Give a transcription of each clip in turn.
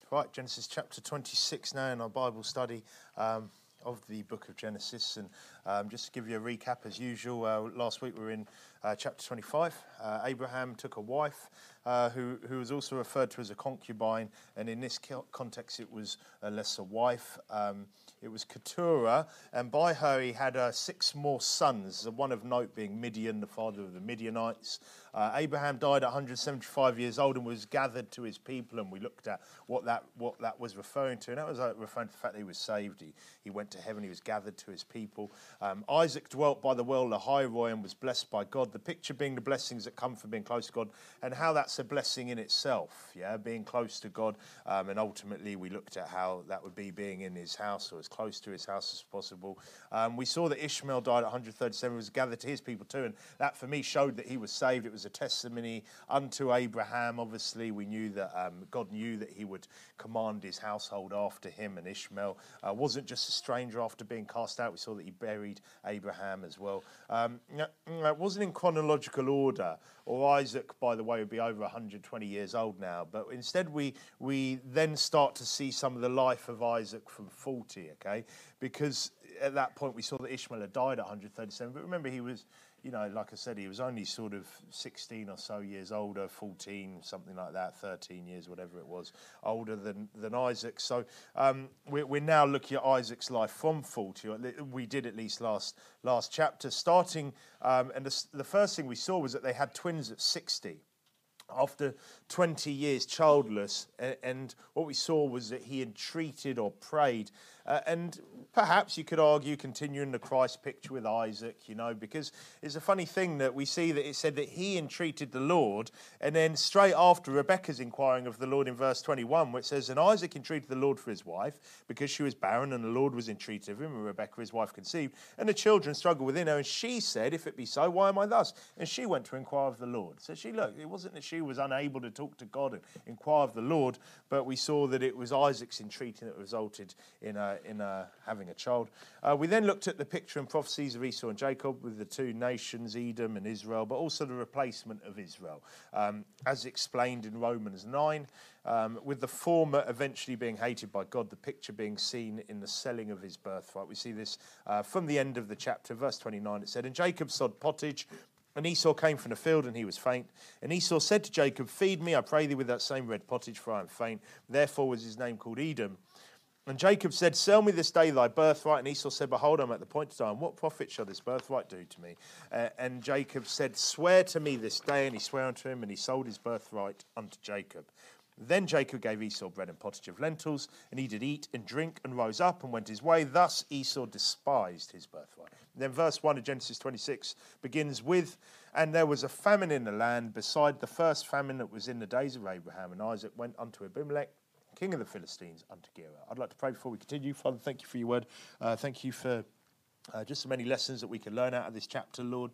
Right, Genesis chapter 26 now in our Bible study of the book of Genesis. And just to give you a recap, as usual, last week we were in chapter 25. Abraham took a wife who was also referred to as a concubine, and in this context it was a lesser wife. It was Keturah, and by her he had 6 more sons, one of note being Midian, the father of the Midianites. Abraham died at 175 years old and was gathered to his people, and we looked at what that was referring to, and that was referring to the fact that he was saved. He went to heaven, he was gathered to his people. Isaac dwelt by the well Lahairoi and was blessed by God, the picture being the blessings that come from being close to God, and how that's a blessing in itself, being close to God, and ultimately we looked at how that would be being in his house, or as close to his house as possible. We saw that Ishmael died at 137, was gathered to his people too, and that for me showed that he was saved. It was a testimony unto Abraham. Obviously we knew that God knew that he would command his household after him, and Ishmael wasn't just a stranger after being cast out. We saw that he buried Abraham as well. It wasn't in chronological order, or Isaac, by the way, would be over 120 years old now, but instead we then start to see some of the life of Isaac from 40, okay? Because at that point we saw that Ishmael had died at 137, but remember he was, like I said, he was only sort of 16 or so years older, 14, something like that, 13 years, whatever it was, older than Isaac. So we're now looking at Isaac's life from 40. We did at least last chapter, starting, and the first thing we saw was that they had twins at 60. After 20 years childless, and what we saw was that he entreated or prayed, and perhaps you could argue continuing the Christ picture with Isaac, because it's a funny thing that we see that it said that he entreated the Lord, and then straight after Rebekah's inquiring of the Lord in verse 21, where it says, and Isaac entreated the Lord for his wife, because she was barren, and the Lord was entreated of him, and Rebekah his wife conceived, and the children struggled within her, and she said, if it be so, why am I thus? And she went to inquire of the Lord. So it wasn't that she was unable to talk to God and inquire of the Lord, but we saw that it was Isaac's entreating that resulted in having a child. We then looked at the picture and prophecies of Esau and Jacob with the 2 nations, Edom and Israel, but also the replacement of Israel, as explained in Romans 9, with the former eventually being hated by God, the picture being seen in the selling of his birthright. We see this from the end of the chapter, verse 29, it said, and Jacob sod pottage, and Esau came from the field, and he was faint. And Esau said to Jacob, feed me, I pray thee, with that same red pottage, for I am faint. Therefore was his name called Edom. And Jacob said, sell me this day thy birthright. And Esau said, behold, I'm at the point of time. What profit shall this birthright do to me? And Jacob said, swear to me this day. And he sware unto him, and he sold his birthright unto Jacob. Then Jacob gave Esau bread and pottage of lentils, and he did eat and drink, and rose up and went his way. Thus Esau despised his birthright. Then verse 1 of Genesis 26 begins with, and there was a famine in the land beside the first famine that was in the days of Abraham. And Isaac went unto Abimelech, king of the Philistines, unto Gerar. I'd like to pray before we continue. Father, thank you for your word. Thank you for just so many lessons that we can learn out of this chapter, Lord,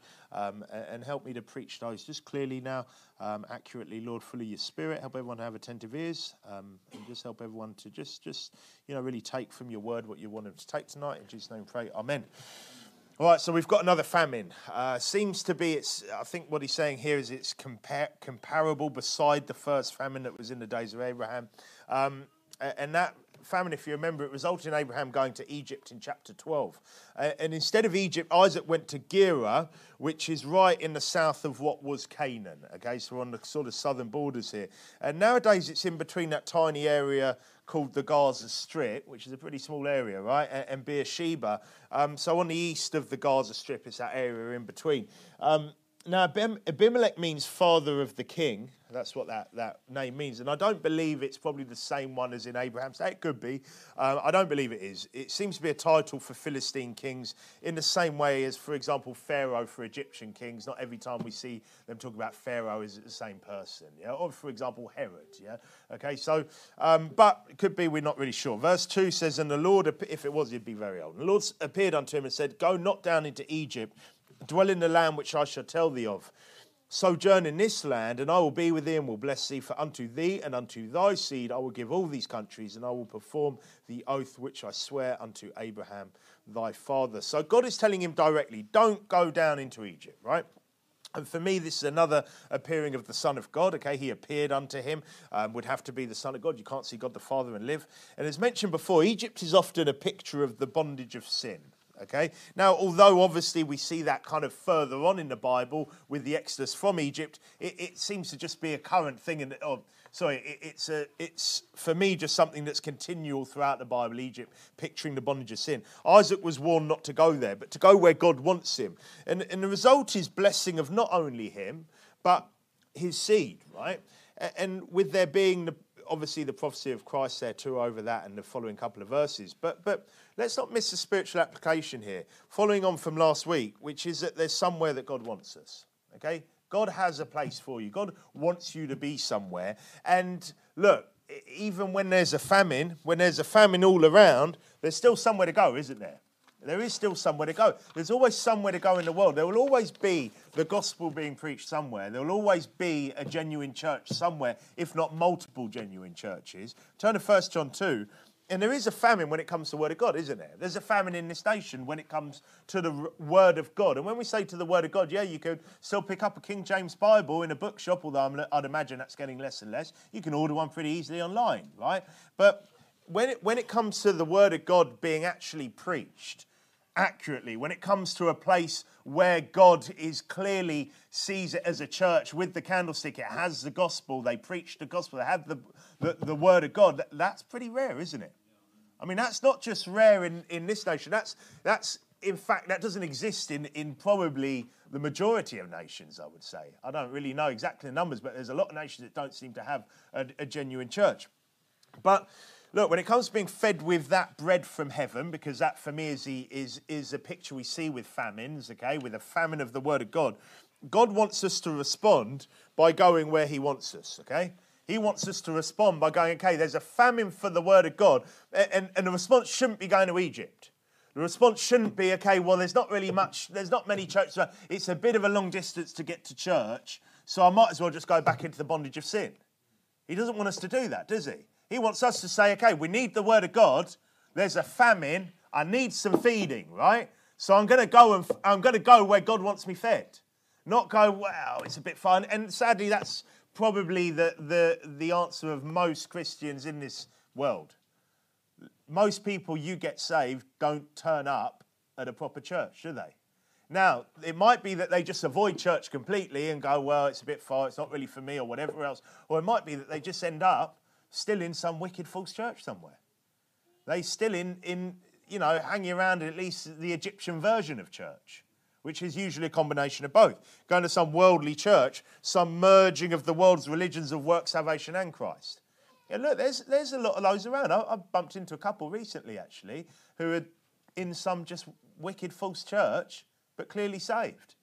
and help me to preach those just clearly now, accurately, Lord, full of your spirit. Help everyone to have attentive ears, and just help everyone to just really take from your word what you want them to take tonight. In Jesus' name, pray. Amen. All right, so we've got another famine. Seems to be, I think what he's saying here is it's comparable beside the first famine that was in the days of Abraham. And that famine, if you remember, it resulted in Abraham going to Egypt in chapter 12. And instead of Egypt, Isaac went to Gerar, which is right in the south of what was Canaan. Okay, so we're on the sort of southern borders here. And nowadays it's in between that tiny area called the Gaza Strip, which is a pretty small area, right, and Beersheba. So on the east of the Gaza Strip is that area in between. Now, Abimelech means father of the king. That's what that name means. And I don't believe it's probably the same one as in Abraham's day. It could be. I don't believe it is. It seems to be a title for Philistine kings in the same way as, for example, Pharaoh for Egyptian kings. Not every time we see them talk about Pharaoh is the same person. Yeah? Or, for example, Herod. Yeah. Okay, so, but it could be, we're not really sure. Verse 2 says, and the Lord, if it was, he'd be very old. And the Lord appeared unto him and said, go not down into Egypt, dwell in the land which I shall tell thee of. Sojourn in this land, and I will be with thee and will bless thee. For unto thee and unto thy seed I will give all these countries, and I will perform the oath which I swear unto Abraham thy father. So God is telling him directly, don't go down into Egypt, right? And for me, this is another appearing of the Son of God. Okay, he appeared unto him, would have to be the Son of God. You can't see God the Father and live. And as mentioned before, Egypt is often a picture of the bondage of sin. Okay, now although obviously we see that kind of further on in the Bible with the Exodus from Egypt, it seems to just be a current thing. And it's for me just something that's continual throughout the Bible. Egypt, picturing the bondage of sin. Isaac was warned not to go there, but to go where God wants him, and the result is blessing of not only him but his seed. Right, and with there being obviously the prophecy of Christ there too over that and the following couple of verses. But let's not miss the spiritual application here, following on from last week, which is that there's somewhere that God wants us. Okay? God has a place for you. God wants you to be somewhere. And look, even when there's a famine all around, there's still somewhere to go, isn't there? There is still somewhere to go. There's always somewhere to go in the world. There will always be the gospel being preached somewhere. There will always be a genuine church somewhere, if not multiple genuine churches. Turn to 1 John 2. And there is a famine when it comes to the Word of God, isn't there? There's a famine in this nation when it comes to the Word of God. And when we say to the Word of God, yeah, you could still pick up a King James Bible in a bookshop, although I'd imagine that's getting less and less. You can order one pretty easily online, right? But when it comes to the Word of God being actually preached accurately, when it comes to a place where God is clearly sees it as a church with the candlestick, it has the gospel, they preach the gospel, they have the word of God, that's pretty rare, isn't it? I mean, that's not just rare in this nation, that's in fact, that doesn't exist in probably the majority of nations, I would say. I don't really know exactly the numbers, but there's a lot of nations that don't seem to have a genuine church. But look, when it comes to being fed with that bread from heaven, because that for me is a picture we see with famines, okay, with a famine of the word of God, God wants us to respond by going where he wants us, okay? He wants us to respond by going, okay, there's a famine for the word of God, and the response shouldn't be going to Egypt. The response shouldn't be, okay, well, there's not many churches, it's a bit of a long distance to get to church, so I might as well just go back into the bondage of sin. He doesn't want us to do that, does he? He wants us to say, okay, we need the word of God. There's a famine. I need some feeding, right? So I'm going to go where God wants me fed. Not go, well, it's a bit fun. And sadly, that's probably the answer of most Christians in this world. Most people you get saved don't turn up at a proper church, do they? Now, it might be that they just avoid church completely and go, well, it's a bit far, it's not really for me or whatever else. Or it might be that they just end up still in some wicked false church somewhere. They still hanging around at least the Egyptian version of church, which is usually a combination of both. Going to some worldly church, some merging of the world's religions of work, salvation and Christ. Yeah, look, there's a lot of those around. I bumped into a couple recently, actually, who are in some just wicked false church, but clearly saved.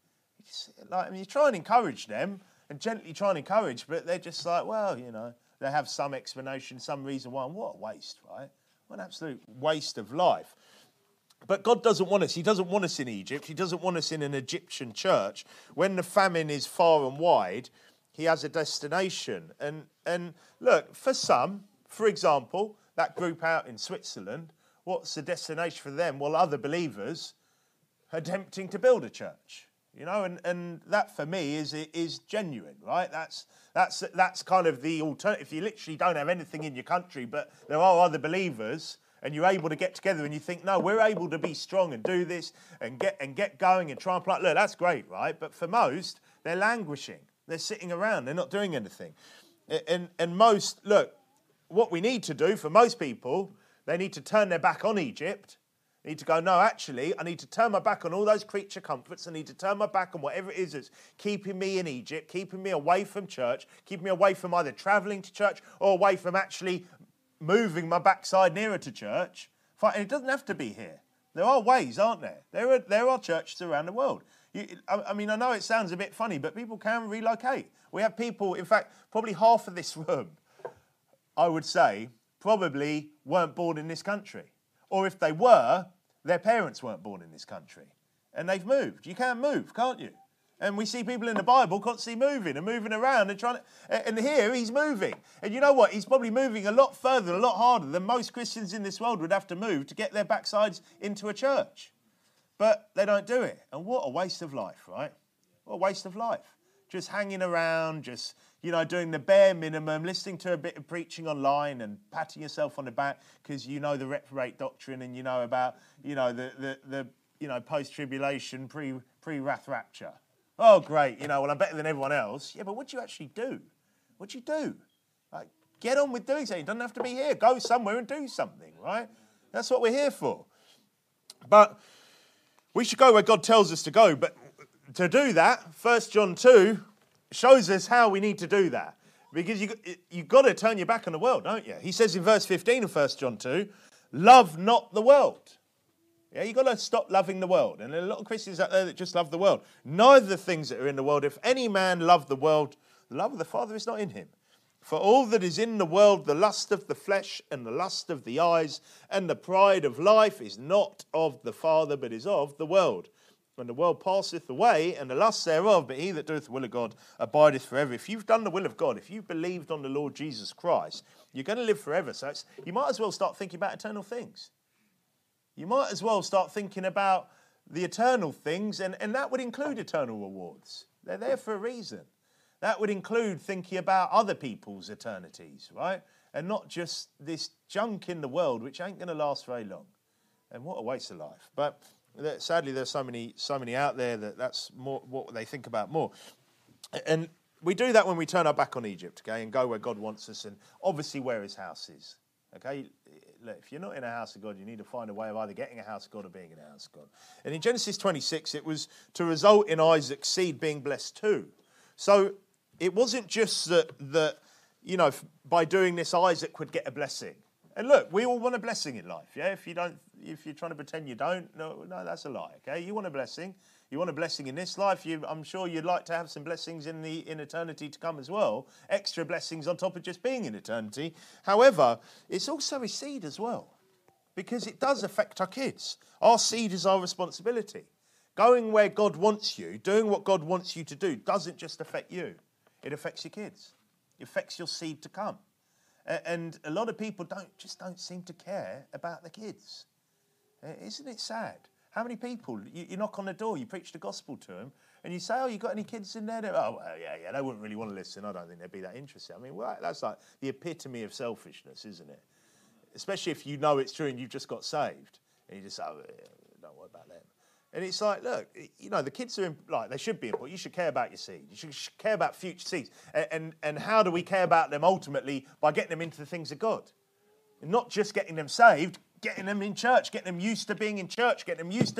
You try and encourage them, and gently try and encourage, but they're just like, well, they have some explanation, some reason why. And what a waste, right? What an absolute waste of life. But God doesn't want us. He doesn't want us in Egypt. He doesn't want us in an Egyptian church. When the famine is far and wide, he has a destination. And look, for some, for example, that group out in Switzerland, what's the destination for them? Well, other believers attempting to build a church. And that for me is genuine, right? That's kind of the alternative. If you literally don't have anything in your country, but there are other believers, and you're able to get together, and you think, no, we're able to be strong and do this and get going and try and plant. Look, that's great, right? But for most, they're languishing. They're sitting around. They're not doing anything. And most, look, what we need to do for most people, they need to turn their back on Egypt. I need to go, no, actually, I need to turn my back on all those creature comforts. I need to turn my back on whatever it is that's keeping me in Egypt, keeping me away from church, keeping me away from either travelling to church or away from actually moving my backside nearer to church. And it doesn't have to be here. There are ways, aren't there? There are churches around the world. I know it sounds a bit funny, but people can relocate. We have people, in fact, probably half of this room, I would say, probably weren't born in this country. Or if they were, their parents weren't born in this country. And they've moved. You can move, can't you? And we see people in the Bible constantly moving and moving around and trying to... And here, he's moving. And you know what? He's probably moving a lot further, a lot harder than most Christians in this world would have to move to get their backsides into a church. But they don't do it. And what a waste of life, right? What a waste of life. Just hanging around, just, doing the bare minimum, listening to a bit of preaching online and patting yourself on the back because you know the reprobate doctrine and you know about, the post-tribulation, pre-wrath rapture. Oh, great, well, I'm better than everyone else. Yeah, but what do you actually do? What do you do? Like, get on with doing something. You don't have to be here. Go somewhere and do something, right? That's what we're here for. But we should go where God tells us to go. But to do that, 1 John 2 shows us how we need to do that. Because you've got to turn your back on the world, don't you? He says in verse 15 of 1 John 2, love not the world. Yeah, you've got to stop loving the world. And there are a lot of Christians out there that just love the world. Neither the things that are in the world. If any man love the world, the love of the Father is not in him. For all that is in the world, the lust of the flesh and the lust of the eyes and the pride of life is not of the Father, but is of the world. And the world passeth away, and the lust thereof, but he that doeth the will of God abideth forever. If you've done the will of God, if you've believed on the Lord Jesus Christ, you're going to live forever. So you might as well start thinking about eternal things. You might as well start thinking about the eternal things, and that would include eternal rewards. They're there for a reason. That would include thinking about other people's eternities, right? And not just this junk in the world, which ain't going to last very long. And what a waste of life. But sadly, there's so many out there that's more what they think about more. And we do that when we turn our back on Egypt, okay, and go where God wants us, and obviously where his house is, okay? Look, if you're not in a house of God, you need to find a way of either getting a house of God or being in a house of God. And in Genesis 26, it was to result in Isaac's seed being blessed too. So it wasn't just that by doing this, Isaac would get a blessing. And look, we all want a blessing in life, yeah? If you're trying to pretend you don't, no, that's a lie, okay? You want a blessing. You want a blessing in this life. I'm sure you'd like to have some blessings in eternity to come as well. Extra blessings on top of just being in eternity. However, it's also a seed as well, because it does affect our kids. Our seed is our responsibility. Going where God wants you, doing what God wants you to do, doesn't just affect you. It affects your kids. It affects your seed to come. And a lot of people don't seem to care about the kids. Isn't it sad? How many people, you knock on the door, you preach the gospel to them, and you say, oh, you got any kids in there? Oh, well, yeah, they wouldn't really want to listen. I don't think they'd be that interested. I mean, well, that's like the epitome of selfishness, isn't it? Especially if you know it's true and you've just got saved. And you just say, oh, yeah, don't worry about them. And it's like, look, the kids are, they should be important. You should care about your seed. You should care about future seeds. And how do we care about them ultimately? By getting them into the things of God. And not just getting them saved, getting them in church, getting them used to being in church, used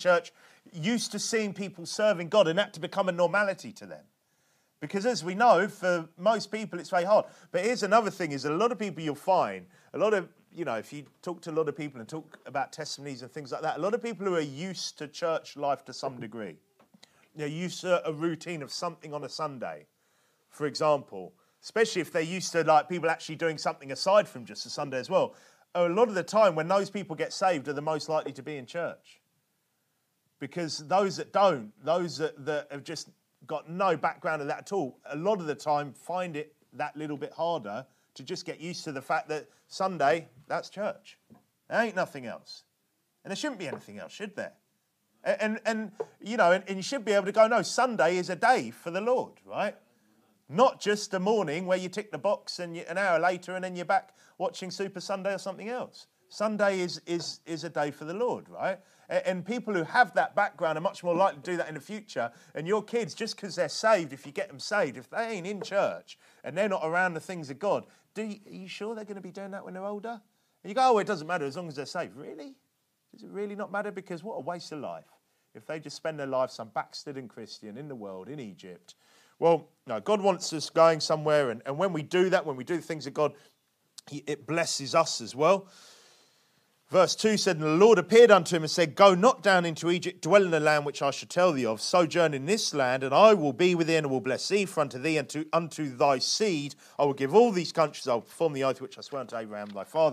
to seeing people serving God, and that to become a normality to them. Because as we know, for most people, it's very hard. But here's another thing, is a lot of people you'll find, a lot of, if you talk to a lot of people and talk about testimonies and things like that, a lot of people who are used to church life to some degree, they're used to a routine of something on a Sunday, for example, especially if they're used to people actually doing something aside from just a Sunday as well. A lot of the time when those people get saved are the most likely to be in church. Because those that don't, those that have just got no background of that at all, a lot of the time find it that little bit harder to just get used to the fact that Sunday, that's church. There ain't nothing else. And there shouldn't be anything else, should there? And you should be able to go, no, Sunday is a day for the Lord, right? Not just a morning where you tick the box and an hour later and then you're back watching Super Sunday or something else. Sunday is a day for the Lord, right? And people who have that background are much more likely to do that in the future. And your kids, just because they're saved, if you get them saved, if they ain't in church and they're not around the things of God, are you sure they're going to be doing that when they're older? And you go, oh, it doesn't matter as long as they're saved. Really? Does it really not matter? Because what a waste of life if they just spend their life some backslidden Christian in the world, in Egypt. Well, no, God wants us going somewhere, and when we do that, when we do the things of God, it blesses us as well. Verse 2 said, and the Lord appeared unto him and said, go not down into Egypt, dwell in the land which I shall tell thee of, sojourn in this land, and I will be within and will bless thee, for unto thee and unto thy seed I will give all these countries, I will perform the oath which I swore unto Abraham thy father.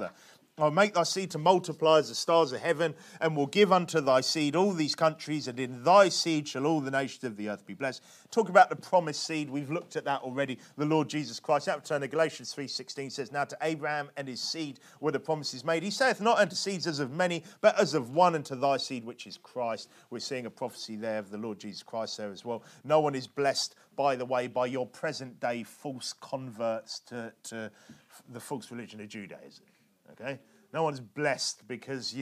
I'll make thy seed to multiply as the stars of heaven, and will give unto thy seed all these countries, and in thy seed shall all the nations of the earth be blessed. Talk about the promised seed. We've looked at that already. The Lord Jesus Christ. Out of turn to Galatians 3:16 says, now to Abraham and his seed were the promises made. He saith not unto seeds as of many, but as of one, unto thy seed, which is Christ. We're seeing a prophecy there of the Lord Jesus Christ there as well. No one is blessed, by the way, by your present day false converts to the false religion of Judaism. Okay? No one's blessed because,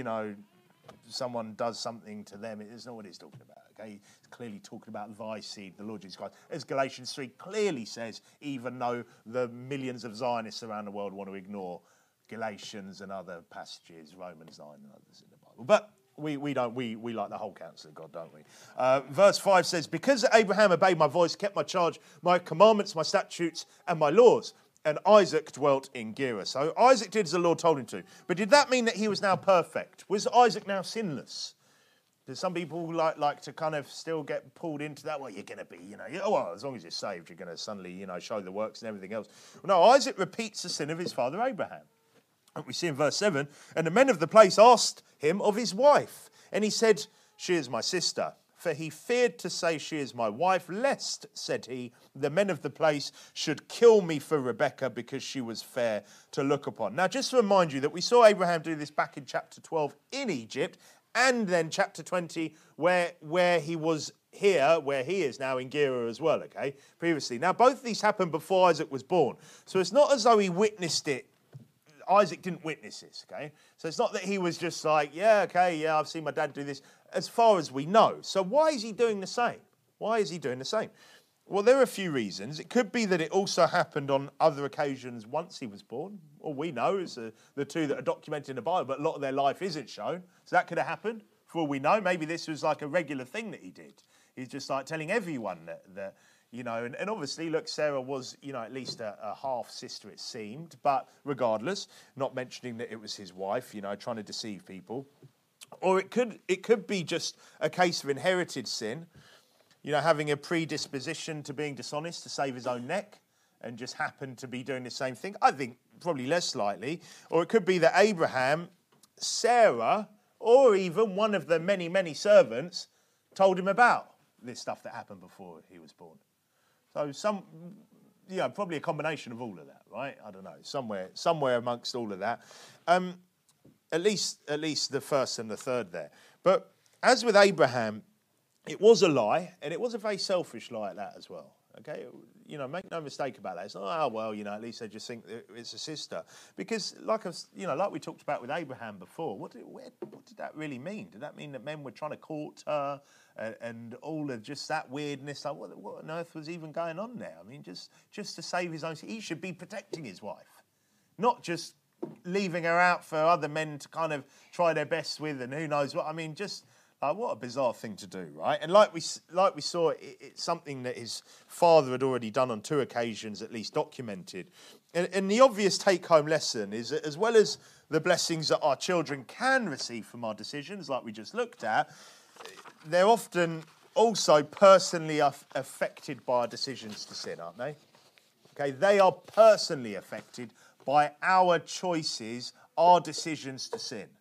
someone does something to them. It's not what he's talking about, okay? He's clearly talking about thy seed, the Lord Jesus Christ. As Galatians 3 clearly says, even though the millions of Zionists around the world want to ignore Galatians and other passages, Romans 9 and others in the Bible. But we don't. We like the whole counsel of God, don't we? Verse 5 says, because Abraham obeyed my voice, kept my charge, my commandments, my statutes, and my laws, and Isaac dwelt in Gerar. So Isaac did as the Lord told him to. But did that mean that he was now perfect? Was Isaac now sinless? Do some people like to kind of still get pulled into that? Well, you're going to be, well, as long as you're saved, you're going to suddenly, show the works and everything else. Well, no, Isaac repeats the sin of his father Abraham. And we see in verse 7, and the men of the place asked him of his wife. And he said, she is my sister. For he feared to say she is my wife, lest, said he, the men of the place should kill me for Rebekah because she was fair to look upon. Now, just to remind you that we saw Abraham do this back in chapter 12 in Egypt, and then chapter 20 where he was here, where he is now in Gerar as well, okay, previously. Now, both of these happened before Isaac was born. So it's not as though he witnessed it. Isaac didn't witness this, okay? So it's not that he was just like, I've seen my dad do this, as far as we know. So why is he doing the same? Why is he doing the same? Well, there are a few reasons. It could be that it also happened on other occasions once he was born. All we know is the two that are documented in the Bible, but a lot of their life isn't shown. So that could have happened, for all we know. Maybe this was like a regular thing that he did. He's just like telling everyone that and obviously, look, Sarah was, at least a half-sister, it seemed. But regardless, not mentioning that it was his wife, trying to deceive people. Or it could be just a case of inherited sin, having a predisposition to being dishonest to save his own neck and just happened to be doing the same thing. I think probably less likely. Or it could be that Abraham, Sarah, or even one of the many, many servants told him about this stuff that happened before he was born. So probably a combination of all of that, right? I don't know, somewhere amongst all of that. At least the first and the third there. But as with Abraham, it was a lie, and it was a very selfish lie at that as well. Okay, make no mistake about that. It's not, at least they just think that it's a sister. Because, like we talked about with Abraham before, what did that really mean? Did that mean that men were trying to court her and all of just that weirdness? Like, what on earth was even going on there? I mean, just to save his own, he should be protecting his wife, not just leaving her out for other men to kind of try their best with, and who knows what. I mean, just. What a bizarre thing to do, right? And like we saw, it's something that his father had already done on 2 occasions, at least documented. And the obvious take-home lesson is that as well as the blessings that our children can receive from our decisions, like we just looked at, they're often also personally affected by our decisions to sin, aren't they? Okay, they are personally affected by our choices, our decisions to sin.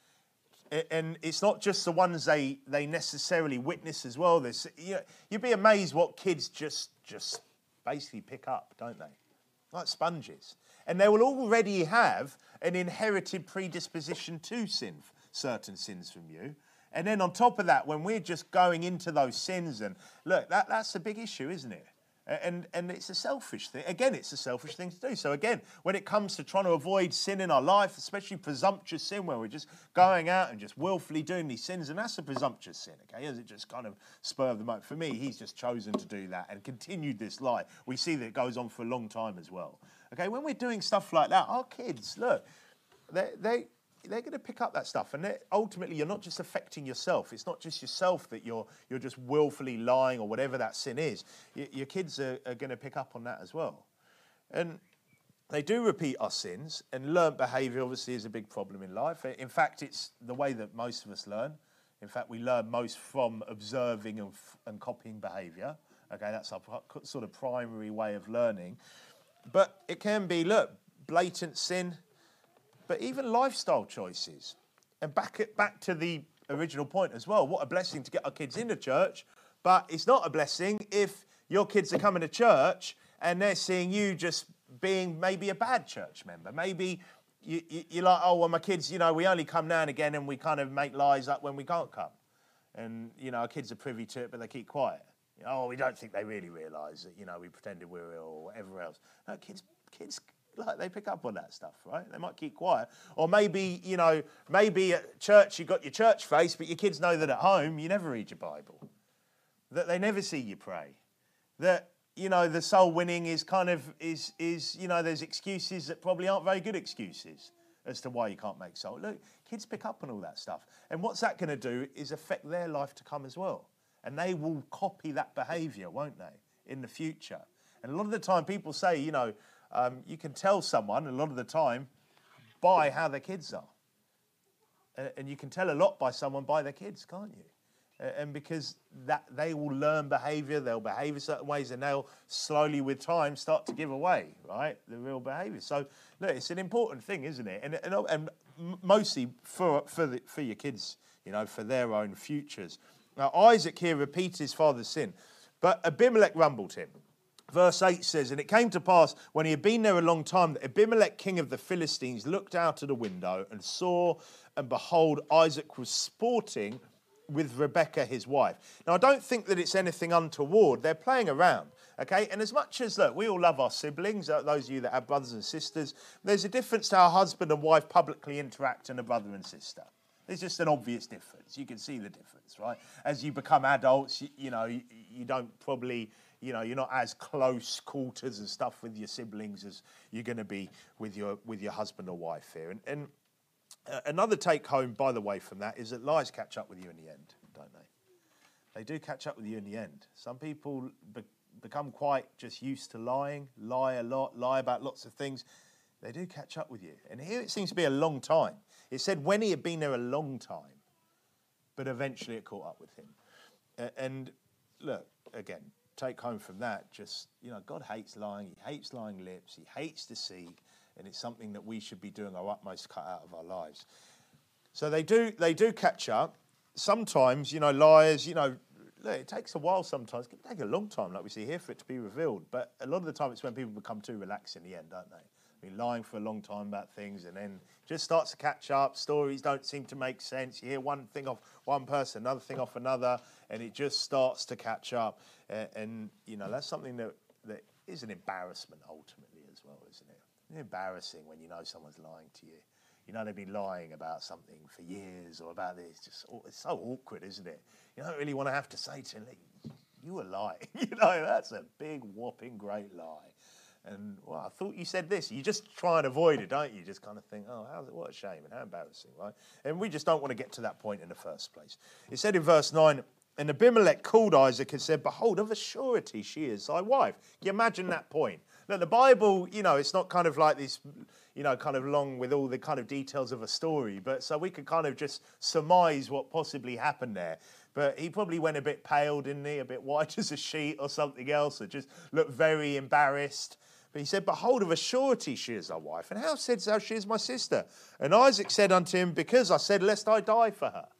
And it's not just the ones they necessarily witness as well. You'd be amazed what kids just basically pick up, don't they? Like sponges. And they will already have an inherited predisposition to certain sins from you. And then on top of that, when we're just going into those sins, and look, that's a big issue, isn't it? And it's a selfish thing. Again, it's a selfish thing to do. So again, when it comes to trying to avoid sin in our life, especially presumptuous sin, where we're just going out and just willfully doing these sins, and that's a presumptuous sin, okay? Is it just kind of spur of the moment? For me, he's just chosen to do that and continued this lie. We see that it goes on for a long time as well. Okay, when we're doing stuff like that, our kids, look, they're going to pick up that stuff, and ultimately you're not just affecting yourself. It's not just yourself that you're just willfully lying or whatever that sin is. Your kids are going to pick up on that as well. And they do repeat our sins, and learnt behaviour obviously is a big problem in life. In fact, it's the way that most of us learn. In fact, we learn most from observing and copying behaviour. Okay, that's our sort of primary way of learning. But it can be, blatant sin, but even lifestyle choices. And back to the original point as well. What a blessing to get our kids into church, but it's not a blessing if your kids are coming to church and they're seeing you just being maybe a bad church member. Maybe you're like, oh, well, my kids, we only come now and again and we kind of make lies up when we can't come. And, our kids are privy to it, but they keep quiet. Oh, we don't think they really realise that, we pretended we were ill or whatever else. No, kids, like, they pick up on that stuff, right? They might keep quiet. Or maybe, maybe at church you got your church face, but your kids know that at home you never read your Bible. That they never see you pray. That, the soul winning is there's excuses that probably aren't very good excuses as to why you can't make soul. Look, kids pick up on all that stuff. And what's that going to do is affect their life to come as well. And they will copy that behaviour, won't they, in the future? And a lot of the time people say, you can tell someone a lot of the time by how their kids are. And you can tell a lot by someone by their kids, can't you? And because that they will learn behaviour, they'll behave in certain ways, and they'll slowly with time start to give away, right, the real behaviour. So, look, it's an important thing, isn't it? And mostly for your kids, for their own futures. Now, Isaac here repeats his father's sin, but Abimelech rumbled him. Verse 8 says, and it came to pass, when he had been there a long time, that Abimelech, king of the Philistines, looked out of the window and saw, and behold, Isaac was sporting with Rebekah, his wife. Now, I don't think that it's anything untoward. They're playing around, okay? And as much as, look, we all love our siblings, those of you that have brothers and sisters, there's a difference to how husband and wife publicly interact and a brother and sister. There's just an obvious difference. You can see the difference, right? As you become adults, you don't probably, you're not as close quarters and stuff with your siblings as you're going to be with your husband or wife here. And another take home, by the way, from that is that lies catch up with you in the end, don't they? They do catch up with you in the end. Some people become quite just used to lying, lie a lot, lie about lots of things. They do catch up with you. And here it seems to be a long time. It said when he had been there a long time, but eventually it caught up with him. And look, again, take home from that, just, God hates lying. He hates lying lips. He hates deceit. And it's something that we should be doing our utmost to cut out of our lives. So they do catch up. Sometimes, liars, it takes a while sometimes. It can take a long time, like we see here, for it to be revealed. But a lot of the time it's when people become too relaxed in the end, don't they? Lying for a long time about things and then just starts to catch up. Stories don't seem to make sense. You hear one thing off one person, another thing off another, and it just starts to catch up. And that's something that is an embarrassment ultimately as well, isn't it? It's embarrassing when you know someone's lying to you. They've been lying about something for years or about this. It's so awkward, isn't it? You don't really want to have to say to them, you were lying. That's a big, whopping, great lie. And, well, I thought you said this. You just try and avoid it, don't you? You just kind of think, what a shame and how embarrassing, right? And we just don't want to get to that point in the first place. It said in verse 9, and Abimelech called Isaac and said, behold, of a surety she is thy wife. Can you imagine that point? Look, the Bible, it's not kind of like this, kind of long with all the kind of details of a story. But so we could kind of just surmise what possibly happened there. But he probably went a bit pale, didn't he? A bit white as a sheet or something else. Or just looked very embarrassed. But he said, behold, of a surety she is thy wife. And how saidst thou she is my sister? And Isaac said unto him, because I said, lest I die for her.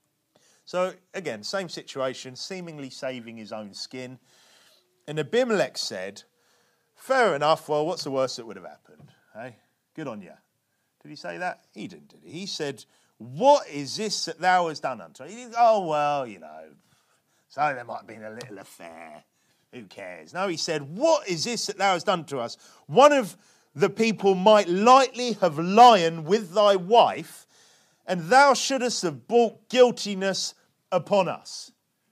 So, again, same situation, seemingly saving his own skin. And Abimelech said, fair enough, well, what's the worst that would have happened? Hey, good on you. Did he say that? He didn't, did he? He said, what is this that thou hast done unto her? He didn't, oh, well, so there might have been a little affair. Who cares? No, he said, what is this that thou hast done to us? One of the people might lightly have lion with thy wife, and thou shouldest have brought guiltiness upon us.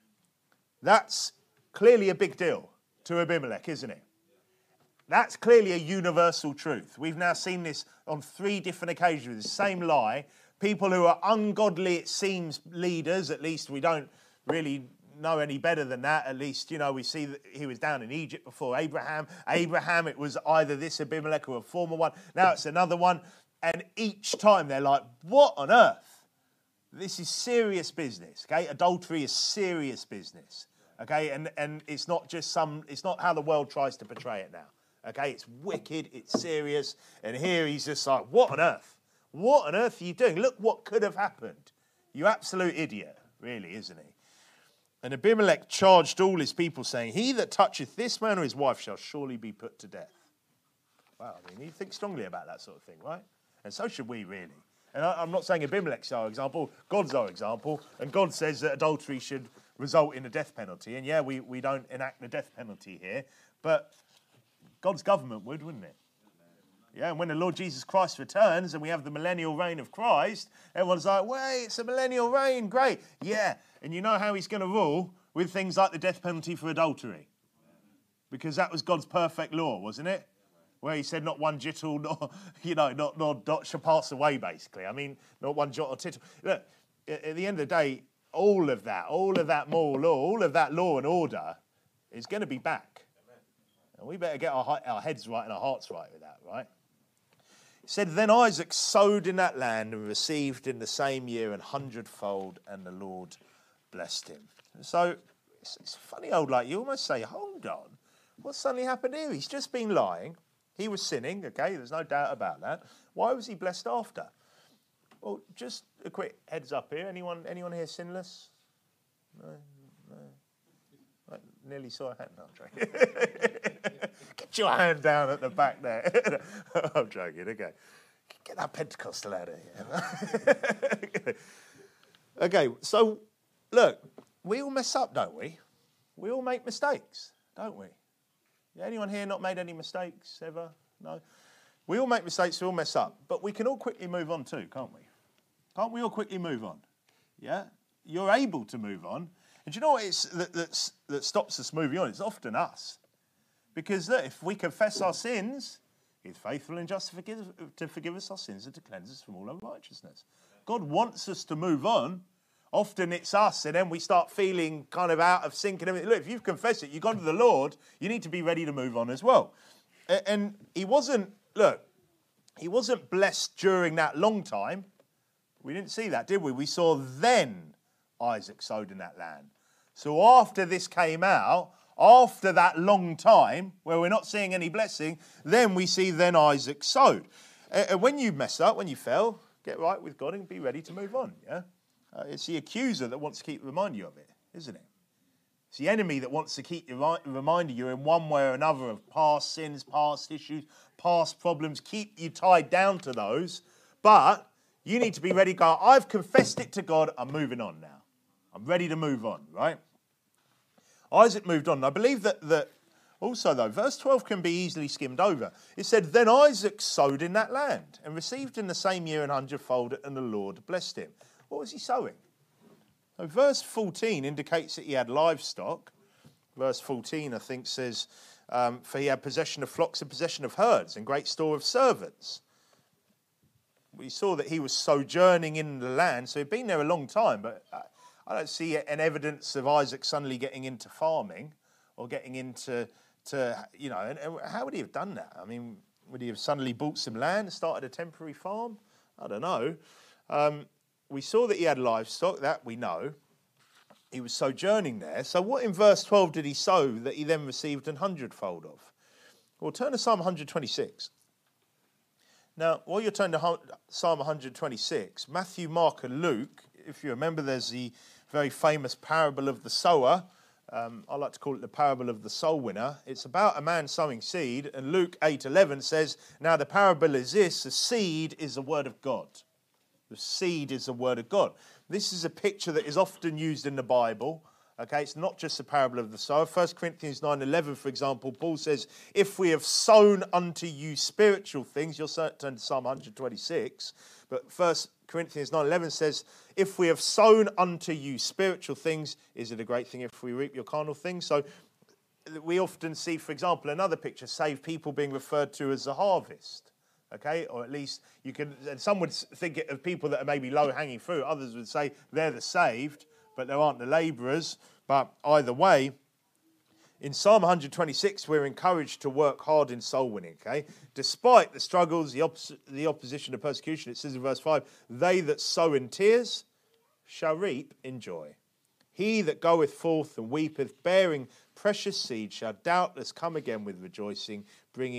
That's clearly a big deal to Abimelech, isn't it? That's clearly a universal truth. We've now seen this on 3 different occasions with the same lie. People who are ungodly, it seems, leaders, at least we don't really know any better than that. At least, we see that he was down in Egypt before Abraham. Abraham, it was either this Abimelech or a former one. Now it's another one. And each time they're like, what on earth? This is serious business, okay? Adultery is serious business, okay? And it's not just it's not how the world tries to portray it now, okay? It's wicked, it's serious. And here he's just like, what on earth? What on earth are you doing? Look what could have happened. You absolute idiot, really, isn't he? And Abimelech charged all his people, saying, he that toucheth this man or his wife shall surely be put to death. Wow, I mean, you think strongly about that sort of thing, right? And so should we, really. And I'm not saying Abimelech's our example, God's our example, and God says that adultery should result in a death penalty. And yeah, we don't enact the death penalty here, but God's government would, wouldn't it? Yeah, and when the Lord Jesus Christ returns and we have the millennial reign of Christ, everyone's like, wait, it's a millennial reign, great. Yeah, and you know how he's going to rule? With things like the death penalty for adultery. Because that was God's perfect law, wasn't it? Where he said not one jittle, not dot shall pass away, basically. I mean, not one jot or tittle. Look, at the end of the day, all of that moral law, all of that law and order is going to be back. And we better get our heads right and our hearts right with that, right? It said, then Isaac sowed in that land and received in the same year 100-fold, and the Lord blessed him. So it's funny old, like you almost say, hold on, what suddenly happened here? He's just been lying. He was sinning, okay, there's no doubt about that. Why was he blessed after? Well, just a quick heads up here. Anyone here sinless? No. I nearly saw a hand. No, I'm joking. Get your hand down at the back there. I'm joking, okay. Get that Pentecostal out of here. Okay, so look, we all mess up, don't we? We all make mistakes, don't we? Anyone here not made any mistakes ever? No? We all make mistakes, we all mess up. But we can all quickly move on too, can't we? Can't we all quickly move on? Yeah? You're able to move on. And do you know what that stops us moving on? It's often us. Because look, if we confess our sins, he's faithful and just to forgive us our sins and to cleanse us from all unrighteousness. God wants us to move on. Often it's us, and then we start feeling kind of out of sync and everything. Look, if you've confessed it, you've gone to the Lord, you need to be ready to move on as well. And he wasn't blessed during that long time. We didn't see that, did we? We saw then Isaac sowed in that land. So after this came out, after that long time, where we're not seeing any blessing, then we see then Isaac sowed. And when you mess up, when you fail, get right with God and be ready to move on, yeah? It's the accuser that wants to keep reminding you of it, isn't it? It's the enemy that wants to keep reminding you in one way or another of past sins, past issues, past problems, keep you tied down to those. But you need to be ready to go, I've confessed it to God, I'm moving on now. I'm ready to move on, right? Isaac moved on. And I believe that also, though, verse 12 can be easily skimmed over. It said, then Isaac sowed in that land and received in the same year 100-fold, and the Lord blessed him. What was he sowing? So verse 14 indicates that he had livestock. Verse 14, I think, says, for he had possession of flocks and possession of herds and great store of servants. We saw that he was sojourning in the land, so he'd been there a long time, but I don't see an evidence of Isaac suddenly getting into farming or getting into, and how would he have done that? I mean, would he have suddenly bought some land, started a temporary farm? I don't know. We saw that he had livestock, that we know. He was sojourning there. So what in verse 12 did he sow that he then received 100-fold of? Well, turn to Psalm 126. Now, while you're turning to Psalm 126, Matthew, Mark and Luke, if you remember, there's the very famous parable of the sower. I like to call it the parable of the soul winner. It's about a man sowing seed, and Luke 8:11 says, now the parable is this, the seed is the word of God. The seed is the word of God. This is a picture that is often used in the Bible. Okay, it's not just the parable of the sower. 1 Corinthians 9:11, for example, Paul says, if we have sown unto you spiritual things, you'll turn to Psalm 126, but 1 Corinthians 9:11 says, if we have sown unto you spiritual things, is it a great thing if we reap your carnal things? So we often see, for example, another picture, saved people being referred to as the harvest. Okay, or at least you can, and some would think of people that are maybe low-hanging fruit. Others would say they're the saved, but there aren't the labourers. But either way, in Psalm 126, we're encouraged to work hard in soul winning, okay? Despite the struggles, the opposition, the persecution, it says in verse 5, they that sow in tears shall reap in joy. He that goeth forth and weepeth, bearing precious seed, shall doubtless come again with rejoicing, bringing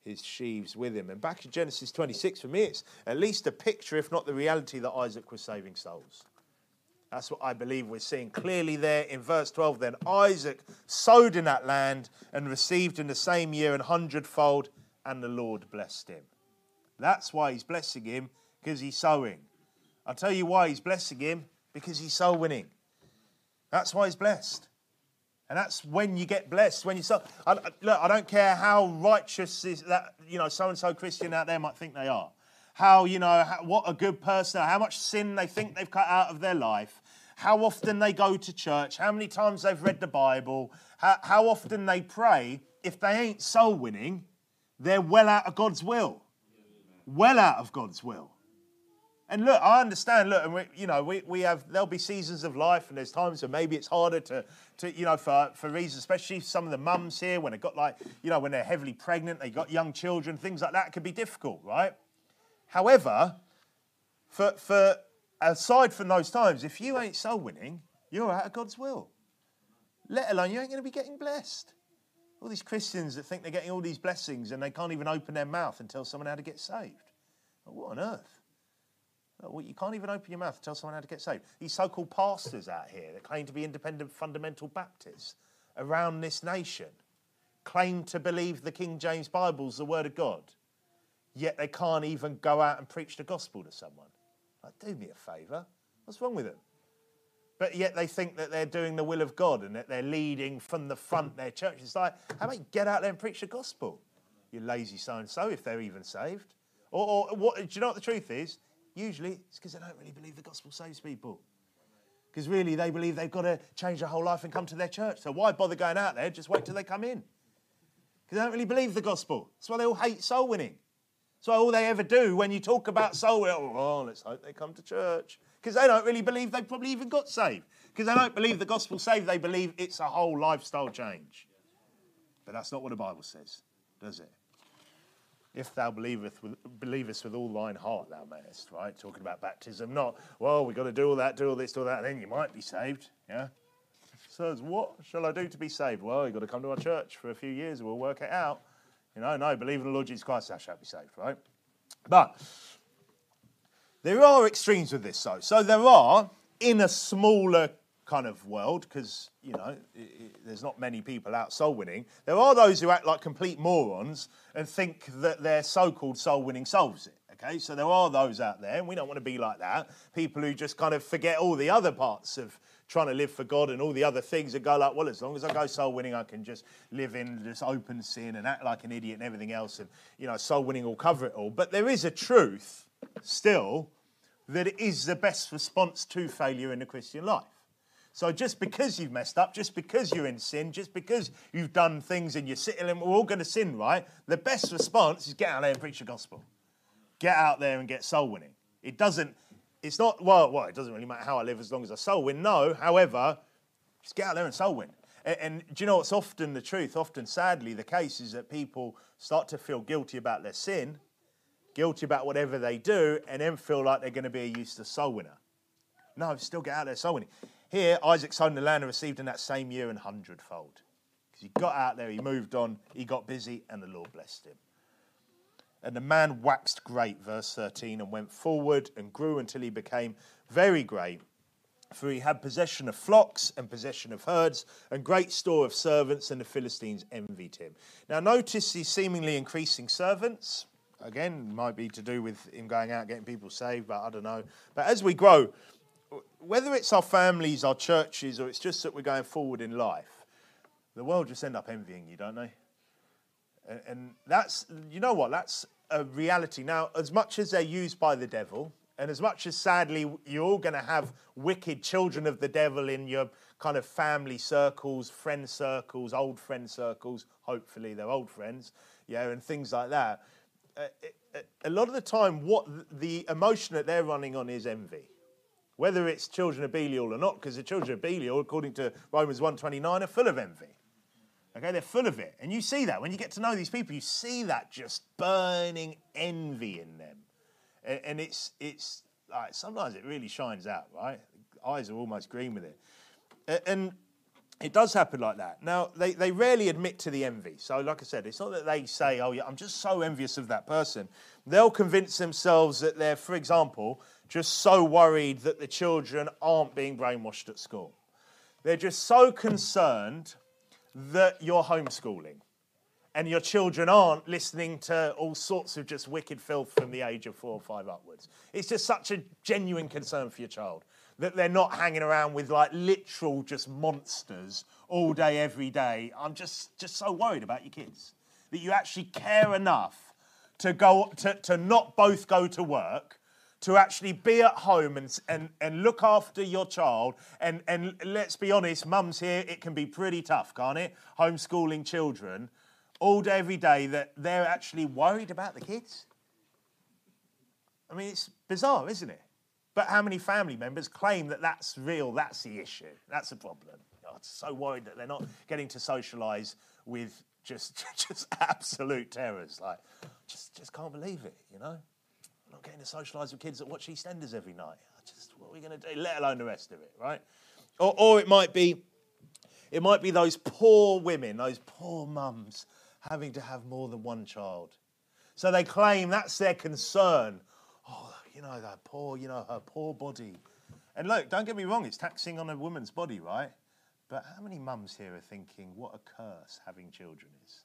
his sheaves with him. And back in Genesis 26, for me, it's at least a picture, if not the reality, that Isaac was saving souls. That's what I believe we're seeing clearly there in verse 12. Then Isaac sowed in that land and received in the same year 100-fold, and the Lord blessed him. That's why he's blessing him, because he's sowing. I'll tell you why he's blessing him, because he's soul winning. That's why he's blessed. And that's when you get blessed, when you sow. Look, I don't care how righteous is that, so-and-so Christian out there might think they are. What a good person, how much sin they think they've cut out of their life, how often they go to church, how many times they've read the Bible, how often they pray. If they ain't soul winning, they're well out of God's will. Well out of God's will. And look, I understand, look, and we have, there'll be seasons of life and there's times when maybe it's harder to for reasons, especially some of the mums here, when they've got when they're heavily pregnant, they've got young children, things like that can be difficult, right? However, for aside from those times, if you ain't soul winning, you're out of God's will. Let alone you ain't going to be getting blessed. All these Christians that think they're getting all these blessings and they can't even open their mouth and tell someone how to get saved. What on earth? Well, you can't even open your mouth to tell someone how to get saved. These so-called pastors out here that claim to be independent fundamental Baptists around this nation claim to believe the King James Bible's the Word of God, yet they can't even go out and preach the gospel to someone. Do me a favour. What's wrong with them? But yet they think that they're doing the will of God and that they're leading from the front their church. It's like, how about you get out there and preach the gospel? You lazy so-and-so, if they're even saved. Or what? Do you know what the truth is? Usually it's because they don't really believe the gospel saves people. Because really they believe they've got to change their whole life and come to their church. So why bother going out there? Just wait till they come in. Because they don't really believe the gospel. That's why they all hate soul winning. So all they ever do when you talk about soul winning, let's hope they come to church. Because they don't really believe they probably even got saved. Because they don't believe the gospel saved, they believe it's a whole lifestyle change. But that's not what the Bible says, does it? If thou believest with all thine heart, thou mayest, right? Talking about baptism, not, we've got to do all that, do all this, do all that, and then you might be saved, yeah? So what shall I do to be saved? Well, you've got to come to our church for a few years and we'll work it out. No, believe in the Lord Jesus Christ, thou shalt be saved, right? But there are extremes with this, though. So there are, in a smaller kind of world, because, there's not many people out soul winning, there are those who act like complete morons and think that their so-called soul winning solves it, okay? So there are those out there, and we don't want to be like that. People who just kind of forget all the other parts of trying to live for God and all the other things and go like, well, as long as I go soul winning, I can just live in this open sin and act like an idiot and everything else, and, soul winning will cover it all. But there is a truth still that it is the best response to failure in the Christian life. So just because you've messed up, just because you're in sin, just because you've done things and you're sitting and we're all going to sin, right? The best response is get out there and preach the gospel. Get out there and get soul winning. It doesn't really matter how I live as long as I soul win. No, however, just get out there and soul win. And do you know what's often the truth? Often, sadly, the case is that people start to feel guilty about their sin, guilty about whatever they do, and then feel like they're going to be a useless soul winner. No, still get out there soul winning. Here, Isaac sowed in the land and received in that same year 100-fold. Because he got out there, he moved on, he got busy, and the Lord blessed him. And the man waxed great, verse 13, and went forward and grew until he became very great. For he had possession of flocks and possession of herds and great store of servants, and the Philistines envied him. Now notice these seemingly increasing servants. Again, might be to do with him going out getting people saved, but I don't know. But as we grow, whether it's our families, our churches, or it's just that we're going forward in life, the world just end up envying you, don't they? And that's, that's a reality. Now, as much as they're used by the devil, and as much as sadly you're all going to have wicked children of the devil in your kind of family circles, friend circles, old friend circles, hopefully they're old friends, and things like that, a lot of the time what the emotion that they're running on is envy. Whether it's children of Belial or not, because the children of Belial, according to Romans 1:29, are full of envy. Okay, they're full of it. And you see that. When you get to know these people, you see that just burning envy in them. And it's like, sometimes it really shines out, right? Eyes are almost green with it. And It does happen like that. Now, they rarely admit to the envy. So, like I said, it's not that they say, oh, yeah, I'm just so envious of that person. They'll convince themselves that they're, for example, just so worried that the children aren't being brainwashed at school. They're just so concerned that you're homeschooling and your children aren't listening to all sorts of just wicked filth from the age of 4 or 5 upwards. It's just such a genuine concern for your child that they're not hanging around with like literal just monsters all day, every day. I'm just so worried about your kids that you actually care enough to go to not both go to work, to actually be at home and look after your child. And let's be honest, mums here, it can be pretty tough, can't it? Homeschooling children all day, every day, that they're actually worried about the kids. I mean, it's bizarre, isn't it? But how many family members claim that that's real, that's the issue, that's the problem? Oh, I'm so worried that they're not getting to socialise with just absolute terrors. Like, just can't believe it, you know? Not getting to socialise with kids that watch EastEnders every night. What are we going to do, let alone the rest of it, right? Or it might be those poor women, those poor mums having to have more than one child. So they claim that's their concern. Oh, you know, that poor, her poor body. And look, don't get me wrong, it's taxing on a woman's body, right? But how many mums here are thinking, what a curse having children is?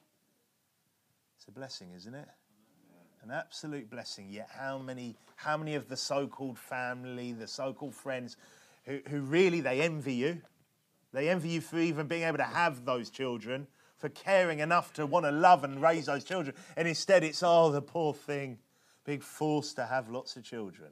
It's a blessing, isn't it? An absolute blessing. Yet how many of the so-called family, the so-called friends, who really, they envy you. They envy you for even being able to have those children, for caring enough to want to love and raise those children. And instead it's, oh, the poor thing, being forced to have lots of children.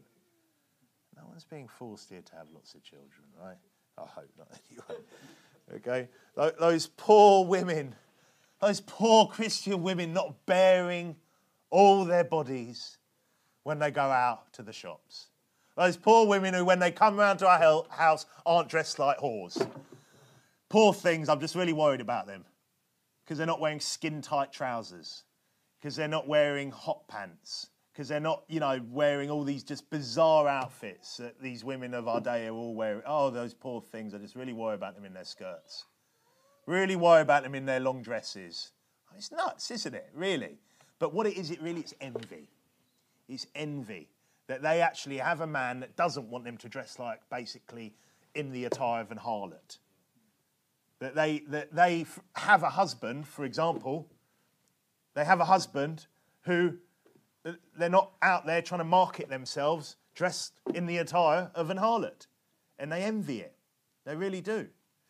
No one's being forced here to have lots of children, right? I hope not, anyway. Okay? Those poor women, those poor Christian women not bearing all their bodies when they go out to the shops. Those poor women who, when they come round to our house, aren't dressed like whores. Poor things, I'm just really worried about them. Because they're not wearing skin-tight trousers. Because they're not wearing hot pants. Because they're not, wearing all these just bizarre outfits that these women of our day are all wearing. Oh, those poor things, I just really worry about them in their skirts. Really worry about them in their long dresses. It's nuts, isn't it? Really. But what it's envy. It's envy that they actually have a man that doesn't want them to dress like, basically, in the attire of an harlot. That they have a husband, for example. They have a husband who, they're not out there trying to market themselves dressed in the attire of an harlot. And they envy it. They really do.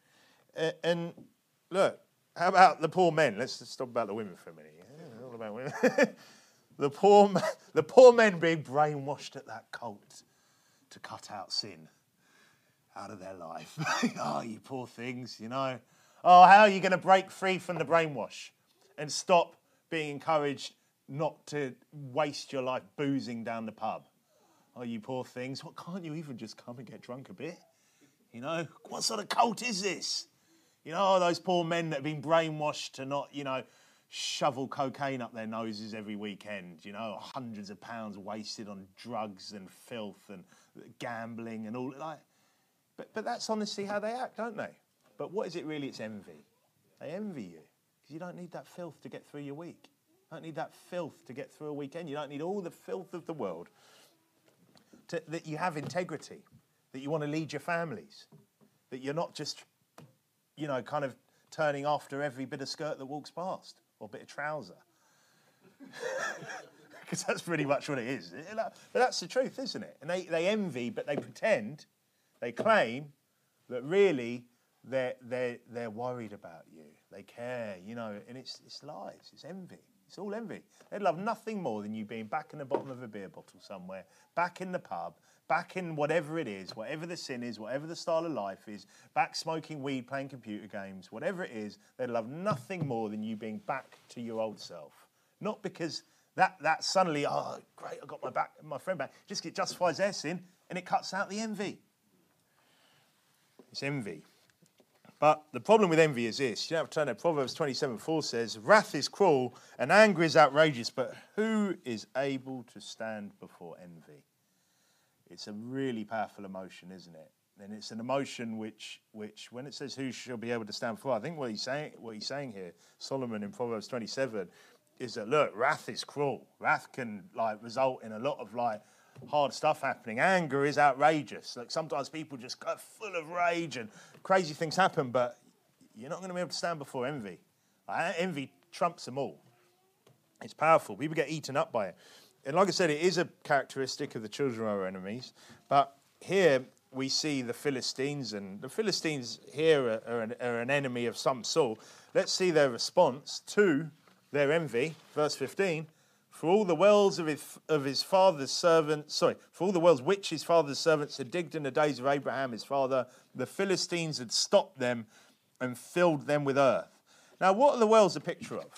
And look, how about the poor men? Let's just talk about the women for a minute. All about women. The poor men being brainwashed at that cult to cut out sin out of their life. Oh, you poor things, Oh, how are you going to break free from the brainwash and stop being encouraged not to waste your life boozing down the pub? Oh, you poor things. What, can't you even just come and get drunk a bit? What sort of cult is this? Those poor men that have been brainwashed to not, shovel cocaine up their noses every weekend, hundreds of pounds wasted on drugs and filth and gambling and all like. But that's honestly how they act, don't they? But what is it really? It's envy. They envy you because you don't need that filth to get through your week. You don't need that filth to get through a weekend. You don't need all the filth of the world. That you have integrity, that you want to lead your families, that you're not just, kind of turning after every bit of skirt that walks past or bit of trouser. Because that's pretty much what it is. But that's the truth, isn't it? And they envy, but they pretend, they claim that really they're worried about you. They care, and it's lies. It's envy. It's all envy. They'd love nothing more than you being back in the bottom of a beer bottle somewhere, back in the pub, back in whatever it is, whatever the sin is, whatever the style of life is, back smoking weed, playing computer games, whatever it is, they'd love nothing more than you being back to your old self. Not because that suddenly, oh, great, I got my friend back. It justifies their sin, and it cuts out the envy. It's envy. But the problem with envy is this. You don't have to turn there. Proverbs 27:4 says, wrath is cruel and anger is outrageous, but who is able to stand before envy? It's a really powerful emotion, isn't it? And it's an emotion which, when it says who shall be able to stand before, I think what he's saying here, Solomon in Proverbs 27, is that, look, wrath is cruel. Wrath can result in a lot of hard stuff happening. Anger is outrageous. Sometimes people just go full of rage and crazy things happen, but you're not going to be able to stand before envy. Envy trumps them all. It's powerful. People get eaten up by it. And like I said, it is a characteristic of the children of our enemies. But here we see the Philistines, and the Philistines here are an enemy of some sort. Let's see their response to their envy. Verse 15. For all the wells of his father's servants, for all the wells which his father's servants had digged in the days of Abraham his father, the Philistines had stopped them and filled them with earth. Now, what are the wells a picture of?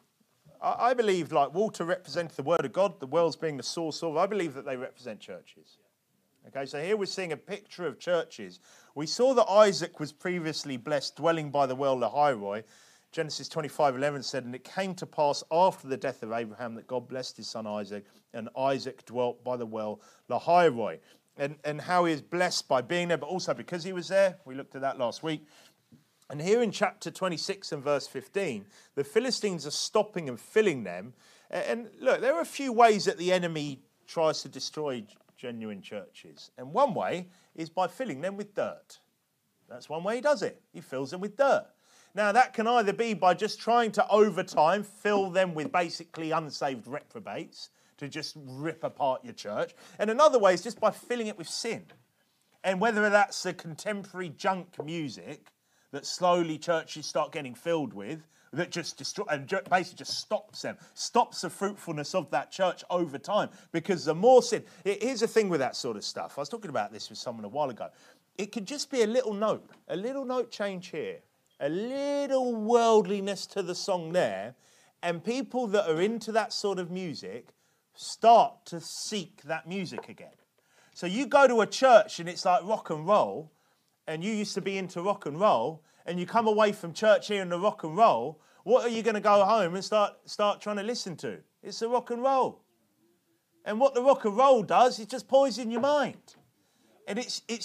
I believe, water represented the word of God, the wells being the source of, I believe that they represent churches. Okay, so here we're seeing a picture of churches. We saw that Isaac was previously blessed dwelling by the well Lahairoi. Genesis 25:11 said, and it came to pass after the death of Abraham that God blessed his son Isaac, and Isaac dwelt by the well Lahairoi. And how he is blessed by being there, but also because he was there. We looked at that last week. And here in chapter 26 and verse 15, the Philistines are stopping and filling them. And look, there are a few ways that the enemy tries to destroy genuine churches. And one way is by filling them with dirt. That's one way he does it. He fills them with dirt. Now, that can either be by just trying to, over time, fill them with basically unsaved reprobates to just rip apart your church. And another way is just by filling it with sin. And whether that's the contemporary junk music that slowly churches start getting filled with, that just destroy and basically just stops them, stops the fruitfulness of that church over time. Because the more sin, here's the thing with that sort of stuff. I was talking about this with someone a while ago. It could just be a little note change here, a little worldliness to the song there, and people that are into that sort of music start to seek that music again. So you go to a church and it's like rock and roll, and you used to be into rock and roll, and you come away from church hearing the rock and roll, what are you going to go home and start trying to listen to? It's the rock and roll. And what the rock and roll does is just poison your mind. And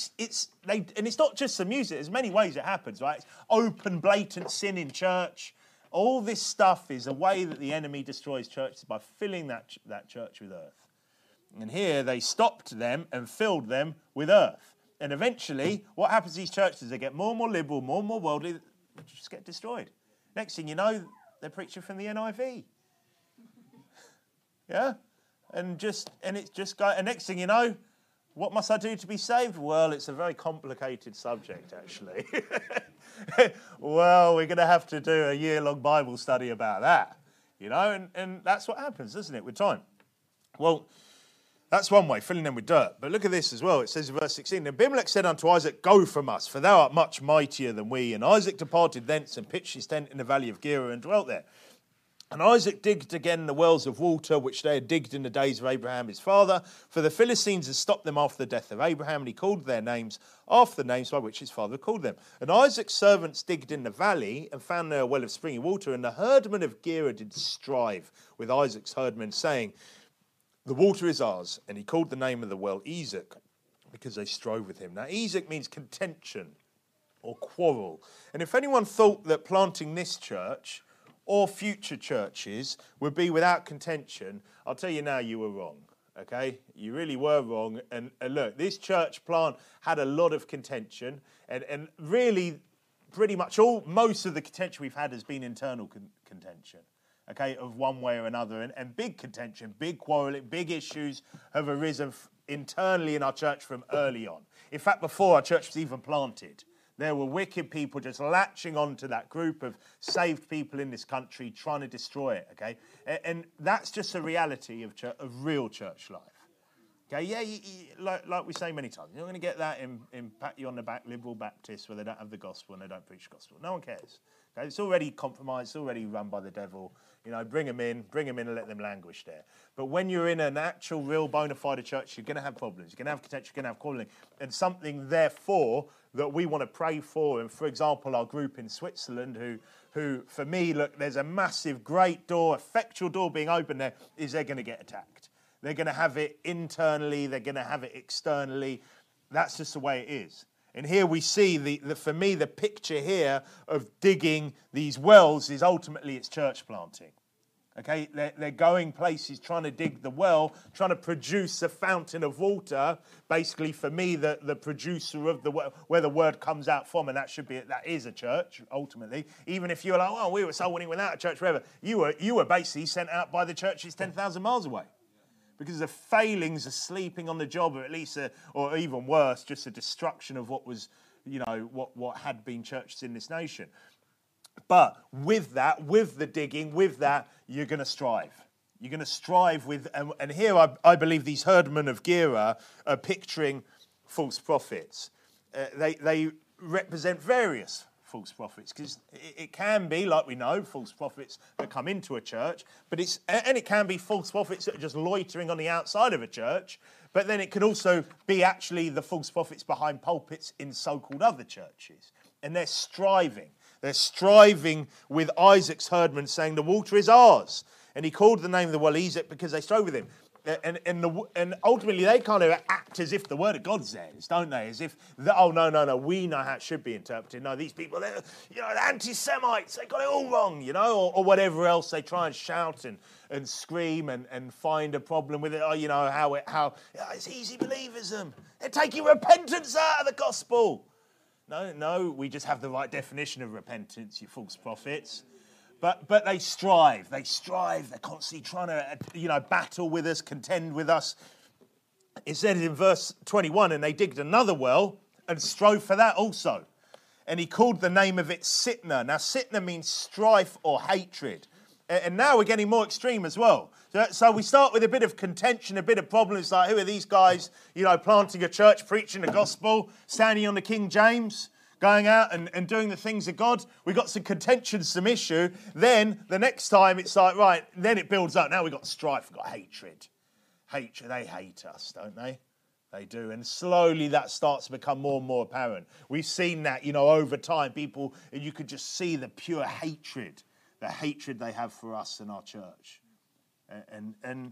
it's not just the music. There's many ways it happens, right? It's open, blatant sin in church. All this stuff is a way that the enemy destroys churches by filling that church with earth. And here they stopped them and filled them with earth. And eventually, what happens to these churches? They get more and more liberal, more and more worldly, they just get destroyed. Next thing you know, they're preaching from the NIV. Yeah? And next thing you know, what must I do to be saved? Well, it's a very complicated subject, actually. Well, we're going to have to do a year-long Bible study about that. And that's what happens, doesn't it, with time? Well, that's one way, filling them with dirt. But look at this as well. It says in verse 16, Abimelech said unto Isaac, go from us, for thou art much mightier than we. And Isaac departed thence and pitched his tent in the valley of Gerar and dwelt there. And Isaac digged again the wells of water, which they had digged in the days of Abraham his father. For the Philistines had stopped them after the death of Abraham, and he called their names after the names by which his father called them. And Isaac's servants digged in the valley and found there a well of springy water. And the herdmen of Gerar did strive with Isaac's herdmen, saying, the water is ours. And he called the name of the well Esek, because they strove with him. Now, Esek means contention or quarrel. And if anyone thought that planting this church or future churches would be without contention, I'll tell you now, you were wrong. Okay? You really were wrong. And look, this church plant had a lot of contention. And really, pretty much most of the contention we've had has been internal contention. Okay, of one way or another, and big contention, big quarreling, big issues have arisen internally in our church from early on. In fact, before our church was even planted, there were wicked people just latching onto that group of saved people in this country, trying to destroy it. Okay, and that's just a reality of real church life. Okay, yeah, like we say many times, you're not going to get that in pat you on the back liberal Baptists where they don't have the gospel and they don't preach the gospel. No one cares. Okay, it's already compromised, it's already run by the devil. Bring them in and let them languish there. But when you're in an actual, real, bona fide church, you're going to have problems. You're going to have contention, you're going to have quarreling. And something, therefore, that we want to pray for. And, for example, our group in Switzerland, who for me, look, there's a massive, great door, effectual door being opened there, is they're going to get attacked. They're going to have it internally. They're going to have it externally. That's just the way it is. And here we see, for me, the picture here of digging these wells is ultimately it's church planting. Okay, they're going places, trying to dig the well, trying to produce a fountain of water. Basically, for me, the producer of the well, where the word comes out from, and that is a church ultimately. Even if you're like, oh, we were soul winning without a church, whatever, you were basically sent out by the churches 10,000 miles away because of failings, of sleeping on the job, or at least, or even worse, just a destruction of what was, what had been churches in this nation. But with that, with the digging, with that, you're going to strive. You're going to strive with, and here I believe these herdmen of Gerar are picturing false prophets. They represent various false prophets, because it can be, like we know, false prophets that come into a church, but it can be false prophets that are just loitering on the outside of a church, but then it could also be actually the false prophets behind pulpits in so-called other churches. And they're striving. They're striving with Isaac's herdmen, saying the water is ours. And he called the name of the well Ezek because they strove with him. And ultimately they kind of act as if the word of God says, don't they? As if, no, we know how it should be interpreted. No, these people, they're anti-Semites, they got it all wrong, or whatever else they try and shout and scream and find a problem with it. How it's easy believism. They're taking repentance out of the gospel. No, we just have the right definition of repentance, you false prophets. But they strive. They're constantly trying to, battle with us, contend with us. It says in verse 21, and they digged another well and strove for that also. And he called the name of it Sitnah. Now, Sitnah means strife or hatred. And now we're getting more extreme as well. So we start with a bit of contention, a bit of problems, like who are these guys, planting a church, preaching the gospel, standing on the King James, going out and doing the things of God. We've got some contention, some issue. Then the next time it's like, right, then it builds up. Now we've got strife, we've got hatred. Hatred, they hate us, don't they? They do. And slowly that starts to become more and more apparent. We've seen that, over time. People, you could just see the pure hatred, the hatred they have for us and our church. And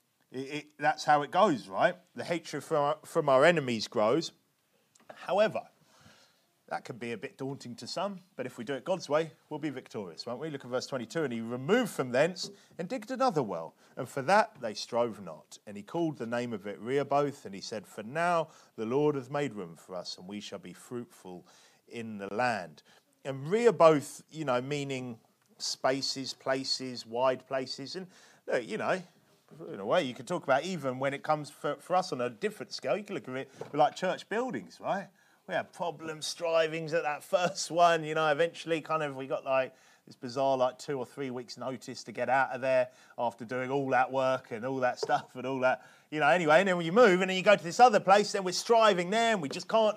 that's how it goes, right? The hatred from our enemies grows. However, that can be a bit daunting to some, but if we do it God's way, we'll be victorious, won't we? Look at verse 22. And he removed from thence and digged another well, and for that they strove not. And he called the name of it Rehoboth, and he said, for now the Lord hath made room for us, and we shall be fruitful in the land. And Rehoboth, meaning spaces, places, wide places. And look, in a way, you could talk about even when it comes for us on a different scale, you can look at it like church buildings, right? We had problems, strivings at that first one, eventually we got this bizarre 2 or 3 weeks notice to get out of there after doing all that work and all that stuff and all that, anyway, and then when you move and then you go to this other place, then we're striving there and we just can't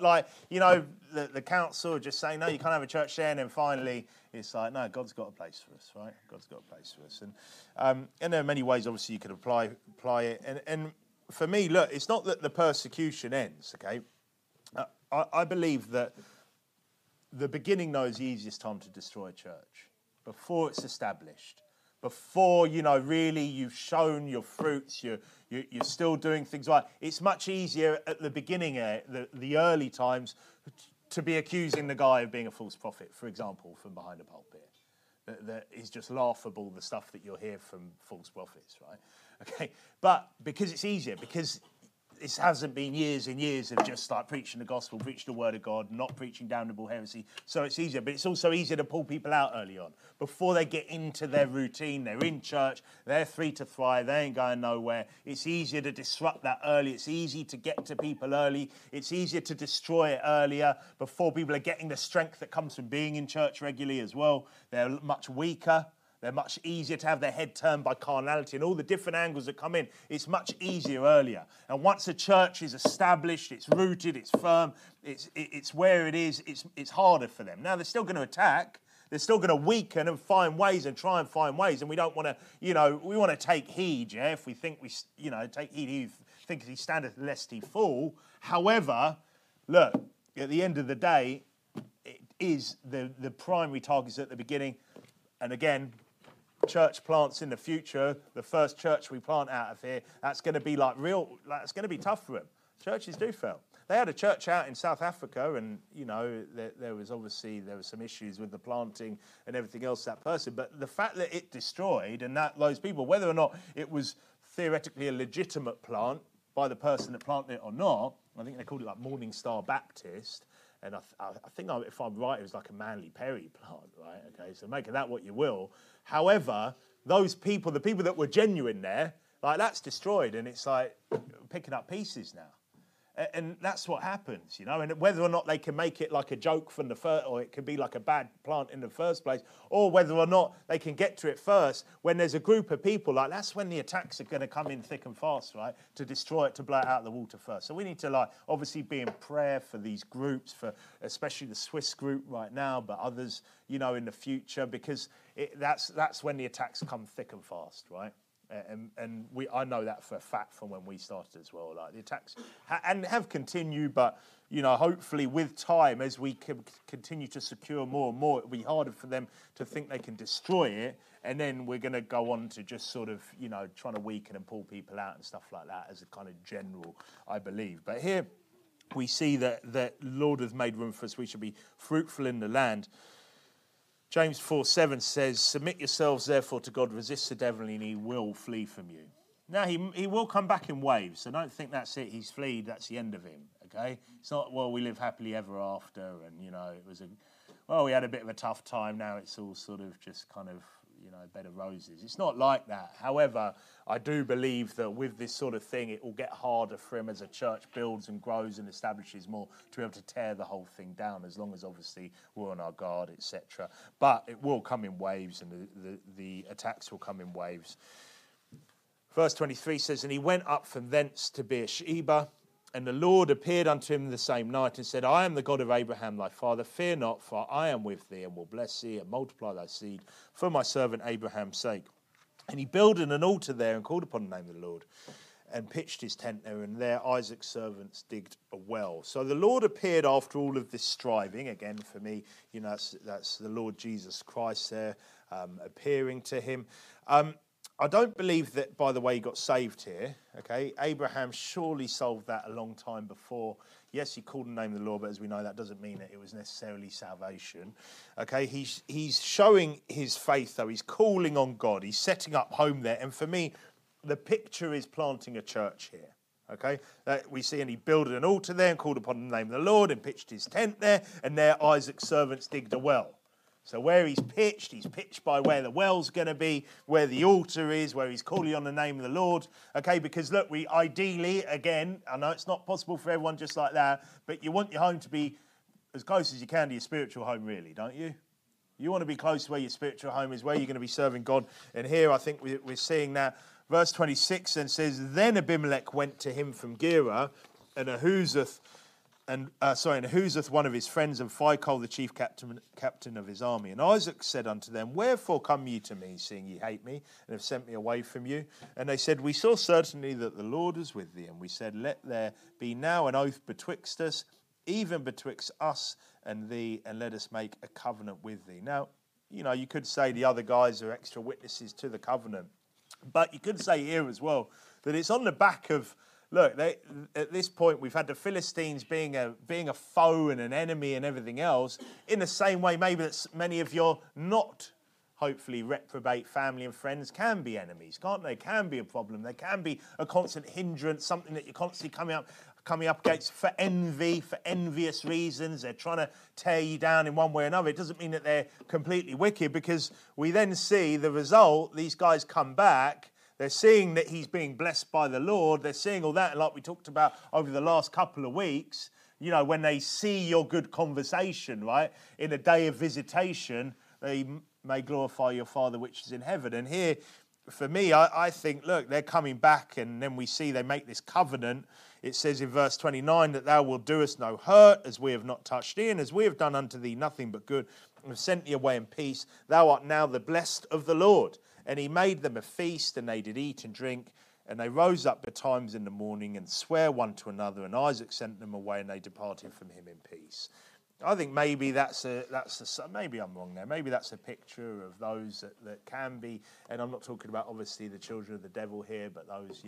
the council just saying, no, you can't have a church there, and then finally it's like, no, God's got a place for us, right? God's got a place for us. And there are many ways, obviously, you could apply it. And for me, look, it's not that the persecution ends, okay? I believe that the beginning, though, is the easiest time to destroy a church. Before it's established. Before, really you've shown your fruits, you're still doing things right. It's much easier at the beginning, the early times, to be accusing the guy of being a false prophet, for example, from behind a pulpit. That is just laughable, the stuff that you'll hear from false prophets, right? Okay, but because it's easier, because this hasn't been years and years of just preaching the gospel, preaching the word of God, not preaching damnable heresy. So it's easier, but it's also easier to pull people out early on. Before they get into their routine, they're in church, they're free to thrive, they ain't going nowhere. It's easier to disrupt that early. It's easy to get to people early. It's easier to destroy it earlier before people are getting the strength that comes from being in church regularly as well. They're much weaker. They're much easier to have their head turned by carnality and all the different angles that come in. It's much easier earlier. And once a church is established, it's rooted, it's firm, it's where it is, it's harder for them. Now, they're still going to attack. They're still going to weaken and find ways and try and find ways. And we don't want to, we want to take heed, yeah? If we think take heed, he thinks he standeth lest he fall. However, look, at the end of the day, it is the primary targets at the beginning. And again, church plants in the future, the first church we plant out of here, that's going to be that's going to be tough for them. Churches do fail. They had a church out in South Africa, and there was some issues with the planting and everything else. That person, but the fact that it destroyed and that those people, whether or not it was theoretically a legitimate plant by the person that planted it or not, I think they called it like Morning Star Baptist. And I think, if I'm right, it was like a Manly Perry plant, right? Okay, so make of that what you will. However, those people, the people that were genuine there, like that's destroyed, and it's like picking up pieces now. And that's what happens, and whether or not they can make it like a joke from the first, or it could be like a bad plant in the first place, or whether or not they can get to it first, when there's a group of people, like that's when the attacks are going to come in thick and fast, right, to destroy it, to blow it out of the water first. So we need to obviously be in prayer for these groups, for especially the Swiss group right now, but others, in the future, because that's when the attacks come thick and fast, right? And I know that for a fact from when we started as well. Like the attacks have continued, but hopefully with time, as we continue to secure more and more, it'll be harder for them to think they can destroy it, and then we're going to go on to just sort of trying to weaken and pull people out and stuff like that as a kind of general, I believe. But here we see that the Lord has made room for us. We should be fruitful in the land. James 4:7 says, "Submit yourselves therefore to God, resist the devil, and he will flee from you." Now, he will come back in waves, so don't think that's it. He's fled, that's the end of him, okay? It's not, we live happily ever after, and, it was we had a bit of a tough time, now it's all sort of just kind of, bed of roses. It's not like that. However, I do believe that with this sort of thing, it will get harder for him as a church builds and grows and establishes more to be able to tear the whole thing down, as long as obviously we're on our guard, etc. But it will come in waves, and the attacks will come in waves. Verse 23 says, "And he went up from thence to Beersheba, and the Lord appeared unto him the same night and said, I am the God of Abraham thy father. Fear not, for I am with thee, and will bless thee and multiply thy seed for my servant Abraham's sake. And he builded an altar there and called upon the name of the Lord, and pitched his tent there, and there Isaac's servants digged a well." So the Lord appeared after all of this striving. Again, for me, that's the Lord Jesus Christ there appearing to him. I don't believe that, by the way, he got saved here. Okay, Abraham surely solved that a long time before. Yes, he called the name of the Lord, but as we know, that doesn't mean that it was necessarily salvation. Okay, he's showing his faith, though. He's calling on God. He's setting up home there. And for me, the picture is planting a church here. Okay, we see, and he built an altar there and called upon the name of the Lord and pitched his tent there. And there Isaac's servants digged a well. So where he's pitched by where the well's going to be, where the altar is, where he's calling on the name of the Lord. Okay, because look, we ideally, again, I know it's not possible for everyone just like that, but you want your home to be as close as you can to your spiritual home, really, don't you? You want to be close to where your spiritual home is, where you're going to be serving God. And here I think we're seeing that. Verse 26 then says, "Then Abimelech went to him from Gerar, and Ahuzzath, one of his friends, and Phicol, the chief captain of his army. And Isaac said unto them, Wherefore come ye to me, seeing ye hate me, and have sent me away from you? And they said, We saw certainly that the Lord is with thee. And we said, Let there be now an oath betwixt us, even betwixt us and thee, and let us make a covenant with thee." Now, you could say the other guys are extra witnesses to the covenant. But you could say here as well that it's on the back of, look, at this point, we've had the Philistines being a foe and an enemy and everything else, in the same way maybe that many of your not, hopefully, reprobate family and friends can be enemies, can't they? Can be a problem. They can be a constant hindrance, something that you're constantly coming up against for envy, for envious reasons. They're trying to tear you down in one way or another. It doesn't mean that they're completely wicked, because we then see the result. These guys come back. They're seeing that he's being blessed by the Lord. They're seeing all that. And like we talked about over the last couple of weeks, when they see your good conversation, right, in a day of visitation, they may glorify your Father which is in heaven. And here, for me, I think, look, they're coming back, and then we see they make this covenant. It says in verse 29 that thou wilt do us no hurt, as we have not touched thee, and as we have done unto thee nothing but good, and have sent thee away in peace. Thou art now the blessed of the Lord. And he made them a feast, and they did eat and drink. And they rose up betimes in the morning, and sware one to another. And Isaac sent them away, and they departed from him in peace. I think maybe maybe I'm wrong there. Maybe that's a picture of those that can be, and I'm not talking about obviously the children of the devil here, but those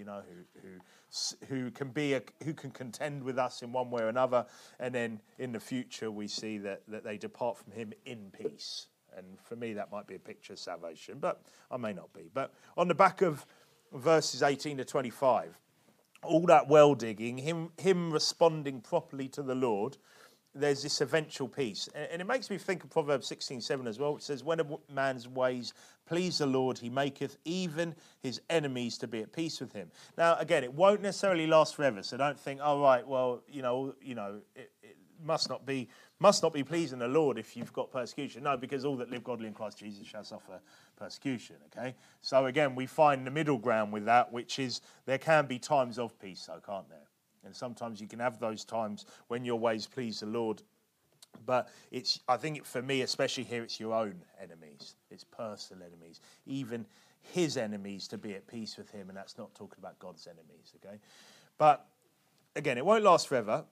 who can contend with us in one way or another, and then in the future we see that they depart from him in peace. And for me, that might be a picture of salvation, but I may not be. But on the back of verses 18 to 25, all that well digging, him responding properly to the Lord, there's this eventual peace. And it makes me think of Proverbs 16:7 as well, which says, when a man's ways please the Lord, he maketh even his enemies to be at peace with him. Now, again, it won't necessarily last forever, so don't think, oh, right, well, it must not be pleasing the Lord if you've got persecution. No, because all that live godly in Christ Jesus shall suffer persecution, okay? So, again, we find the middle ground with that, which is there can be times of peace, though, can't there? And sometimes you can have those times when your ways please the Lord. But I think for me, especially here, it's your own enemies. It's personal enemies. Even his enemies to be at peace with him. And that's not talking about God's enemies, okay? But, again, it won't last forever.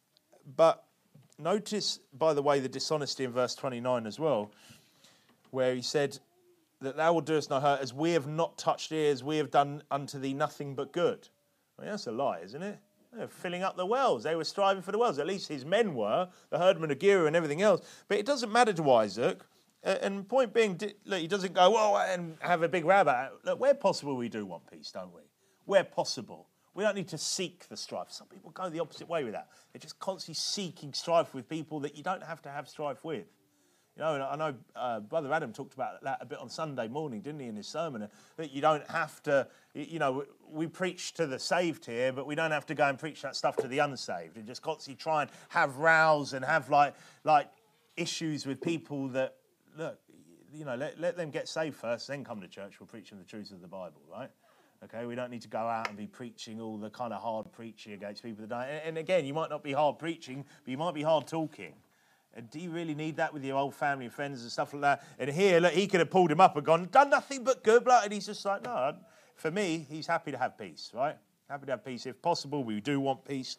But notice, by the way, the dishonesty in verse 29 as well, where he said that thou wilt do us no hurt, as we have not touched ears, we have done unto thee nothing but good. Well, that's a lie, isn't it? They're filling up the wells. They were striving for the wells. At least his men were, the herdmen of Gerar and everything else. But it doesn't matter to Isaac. And point being, look, he doesn't go, well, and have a big row about it. Look, where possible, we do want peace, don't we? Where possible. We don't need to seek the strife. Some people go the opposite way with that. They're just constantly seeking strife with people that you don't have to have strife with. You know, and I know Brother Adam talked about that a bit on Sunday morning, didn't he, in his sermon, that you don't have to, we preach to the saved here, but we don't have to go and preach that stuff to the unsaved and just constantly try and have rows and have like issues with people that, look, let them get saved first, then come to church. We'll preach them the truths of the Bible, right? Okay, we don't need to go out and be preaching all the kind of hard preaching against people that don't. And again, you might not be hard preaching, but you might be hard talking. And do you really need that with your old family and friends and stuff like that? And here, look, he could have pulled him up and gone, done nothing but good, and he's just like, no. For me, he's happy to have peace, right? Happy to have peace. If possible, we do want peace.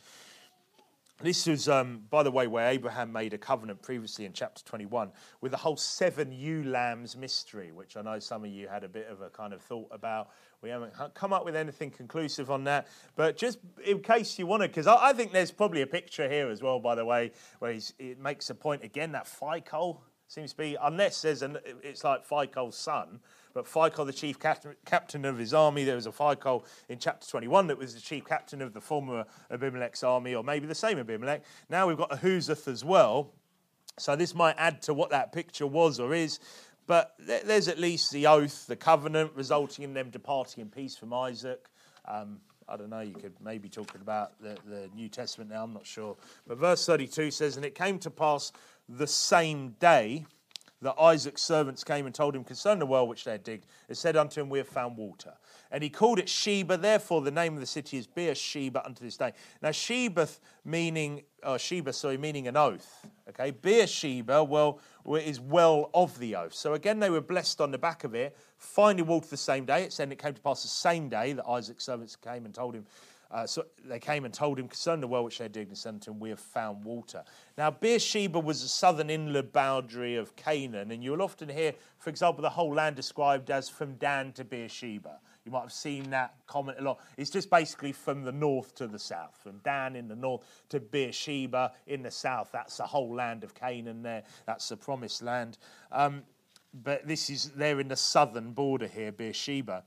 This was, by the way, where Abraham made a covenant previously in chapter 21 with the whole 7 ewe lambs mystery, which I know some of you had a bit of a kind of thought about. We haven't come up with anything conclusive on that. But just in case you want to, because I think there's probably a picture here as well, by the way, where it makes a point again, that Phicol seems to be, unless it's like Phicol's son, but Phicol, the chief captain of his army, there was a Phicol in chapter 21 that was the chief captain of the former Abimelech's army, or maybe the same Abimelech. Now we've got Ahuzzath as well. So this might add to what that picture was or is. But there's at least the oath, the covenant, resulting in them departing in peace from Isaac. I don't know, you could maybe talk about the New Testament now, I'm not sure. But verse 32 says, and it came to pass the same day that Isaac's servants came and told him concerning the well which they had digged. They said unto him, we have found water. And he called it Sheba, therefore the name of the city is Beersheba unto this day. Now Sheba meaning an oath. Okay, Beersheba, is well of the oath. So again, they were blessed on the back of it, finding water the same day. It said it came to pass the same day that Isaac's servants came and told him. So they came and told him concerning the well which they digged and said unto him, we have found water. Now, Beersheba was the southern inland boundary of Canaan, and you'll often hear, for example, the whole land described as from Dan to Beersheba. You might have seen that comment a lot. It's just basically from the north to the south, from Dan in the north to Beersheba in the south. That's the whole land of Canaan there. That's the promised land. But they're in the southern border here, Beersheba.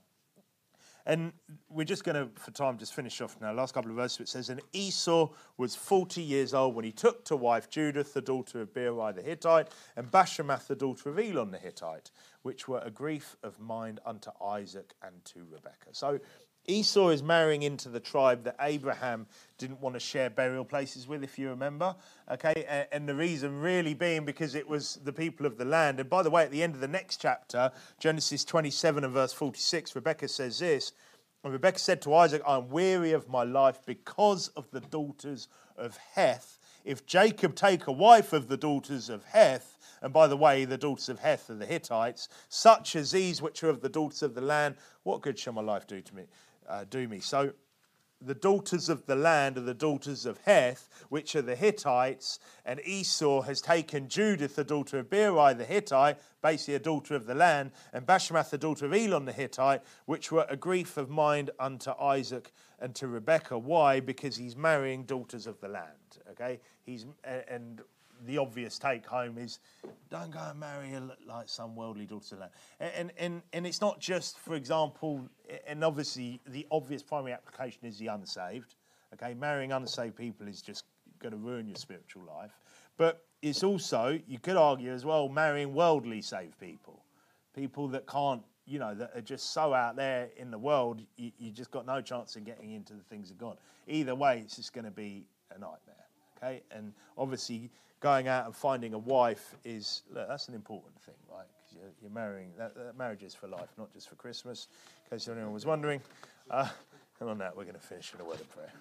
And we're just going to, for time, just finish off now. Last couple of verses, it says, and Esau was 40 years old when he took to wife Judith, the daughter of Beeri the Hittite, and Bashemath, the daughter of Elon the Hittite, which were a grief of mind unto Isaac and to Rebekah. So Esau is marrying into the tribe that Abraham didn't want to share burial places with, if you remember. Okay, and the reason really being because it was the people of the land. And by the way, at the end of the next chapter, Genesis 27 and verse 46, Rebekah says this, and Rebekah said to Isaac, I am weary of my life because of the daughters of Heth. If Jacob take a wife of the daughters of Heth, and by the way, the daughters of Heth are the Hittites, such as these which are of the daughters of the land, what good shall my life do me? So the daughters of the land are the daughters of Heth, which are the Hittites, and Esau has taken Judith, the daughter of Beeri the Hittite, basically a daughter of the land, and Bashemath, the daughter of Elon the Hittite, which were a grief of mind unto Isaac and to Rebekah. Why? Because he's marrying daughters of the land. Okay, and the obvious take home is don't go and marry like some worldly daughter of the land. And it's not just, for example, and obviously the obvious primary application is the unsaved. Okay, marrying unsaved people is just going to ruin your spiritual life. But it's also, you could argue as well, marrying worldly saved people. People that can't, that are just so out there in the world, you just got no chance of getting into the things of God. Either way, it's just going to be a nightmare. Okay, and obviously going out and finding a wife that's an important thing, right? Because you're marrying, that marriage is for life, not just for Christmas, in case anyone was wondering. And on that, we're going to finish with a word of prayer.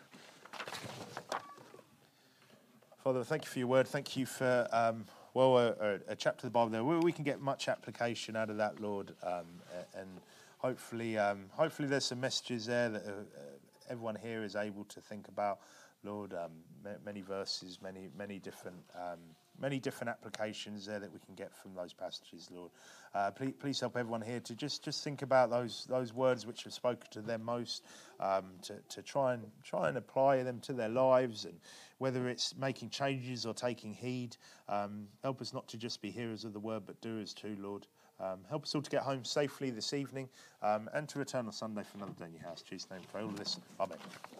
Father, thank you for your word. Thank you for, a chapter of the Bible there. We can get much application out of that, Lord, and hopefully there's some messages there that everyone here is able to think about. Lord, many verses, many different applications there that we can get from those passages, Lord. Please help everyone here to just think about those words which have spoken to them most, to try and apply them to their lives, and whether it's making changes or taking heed. Help us not to just be hearers of the word, but doers too, Lord. Help us all to get home safely this evening, and to return on Sunday for another day in your house. In Jesus' name, pray all of this. Amen.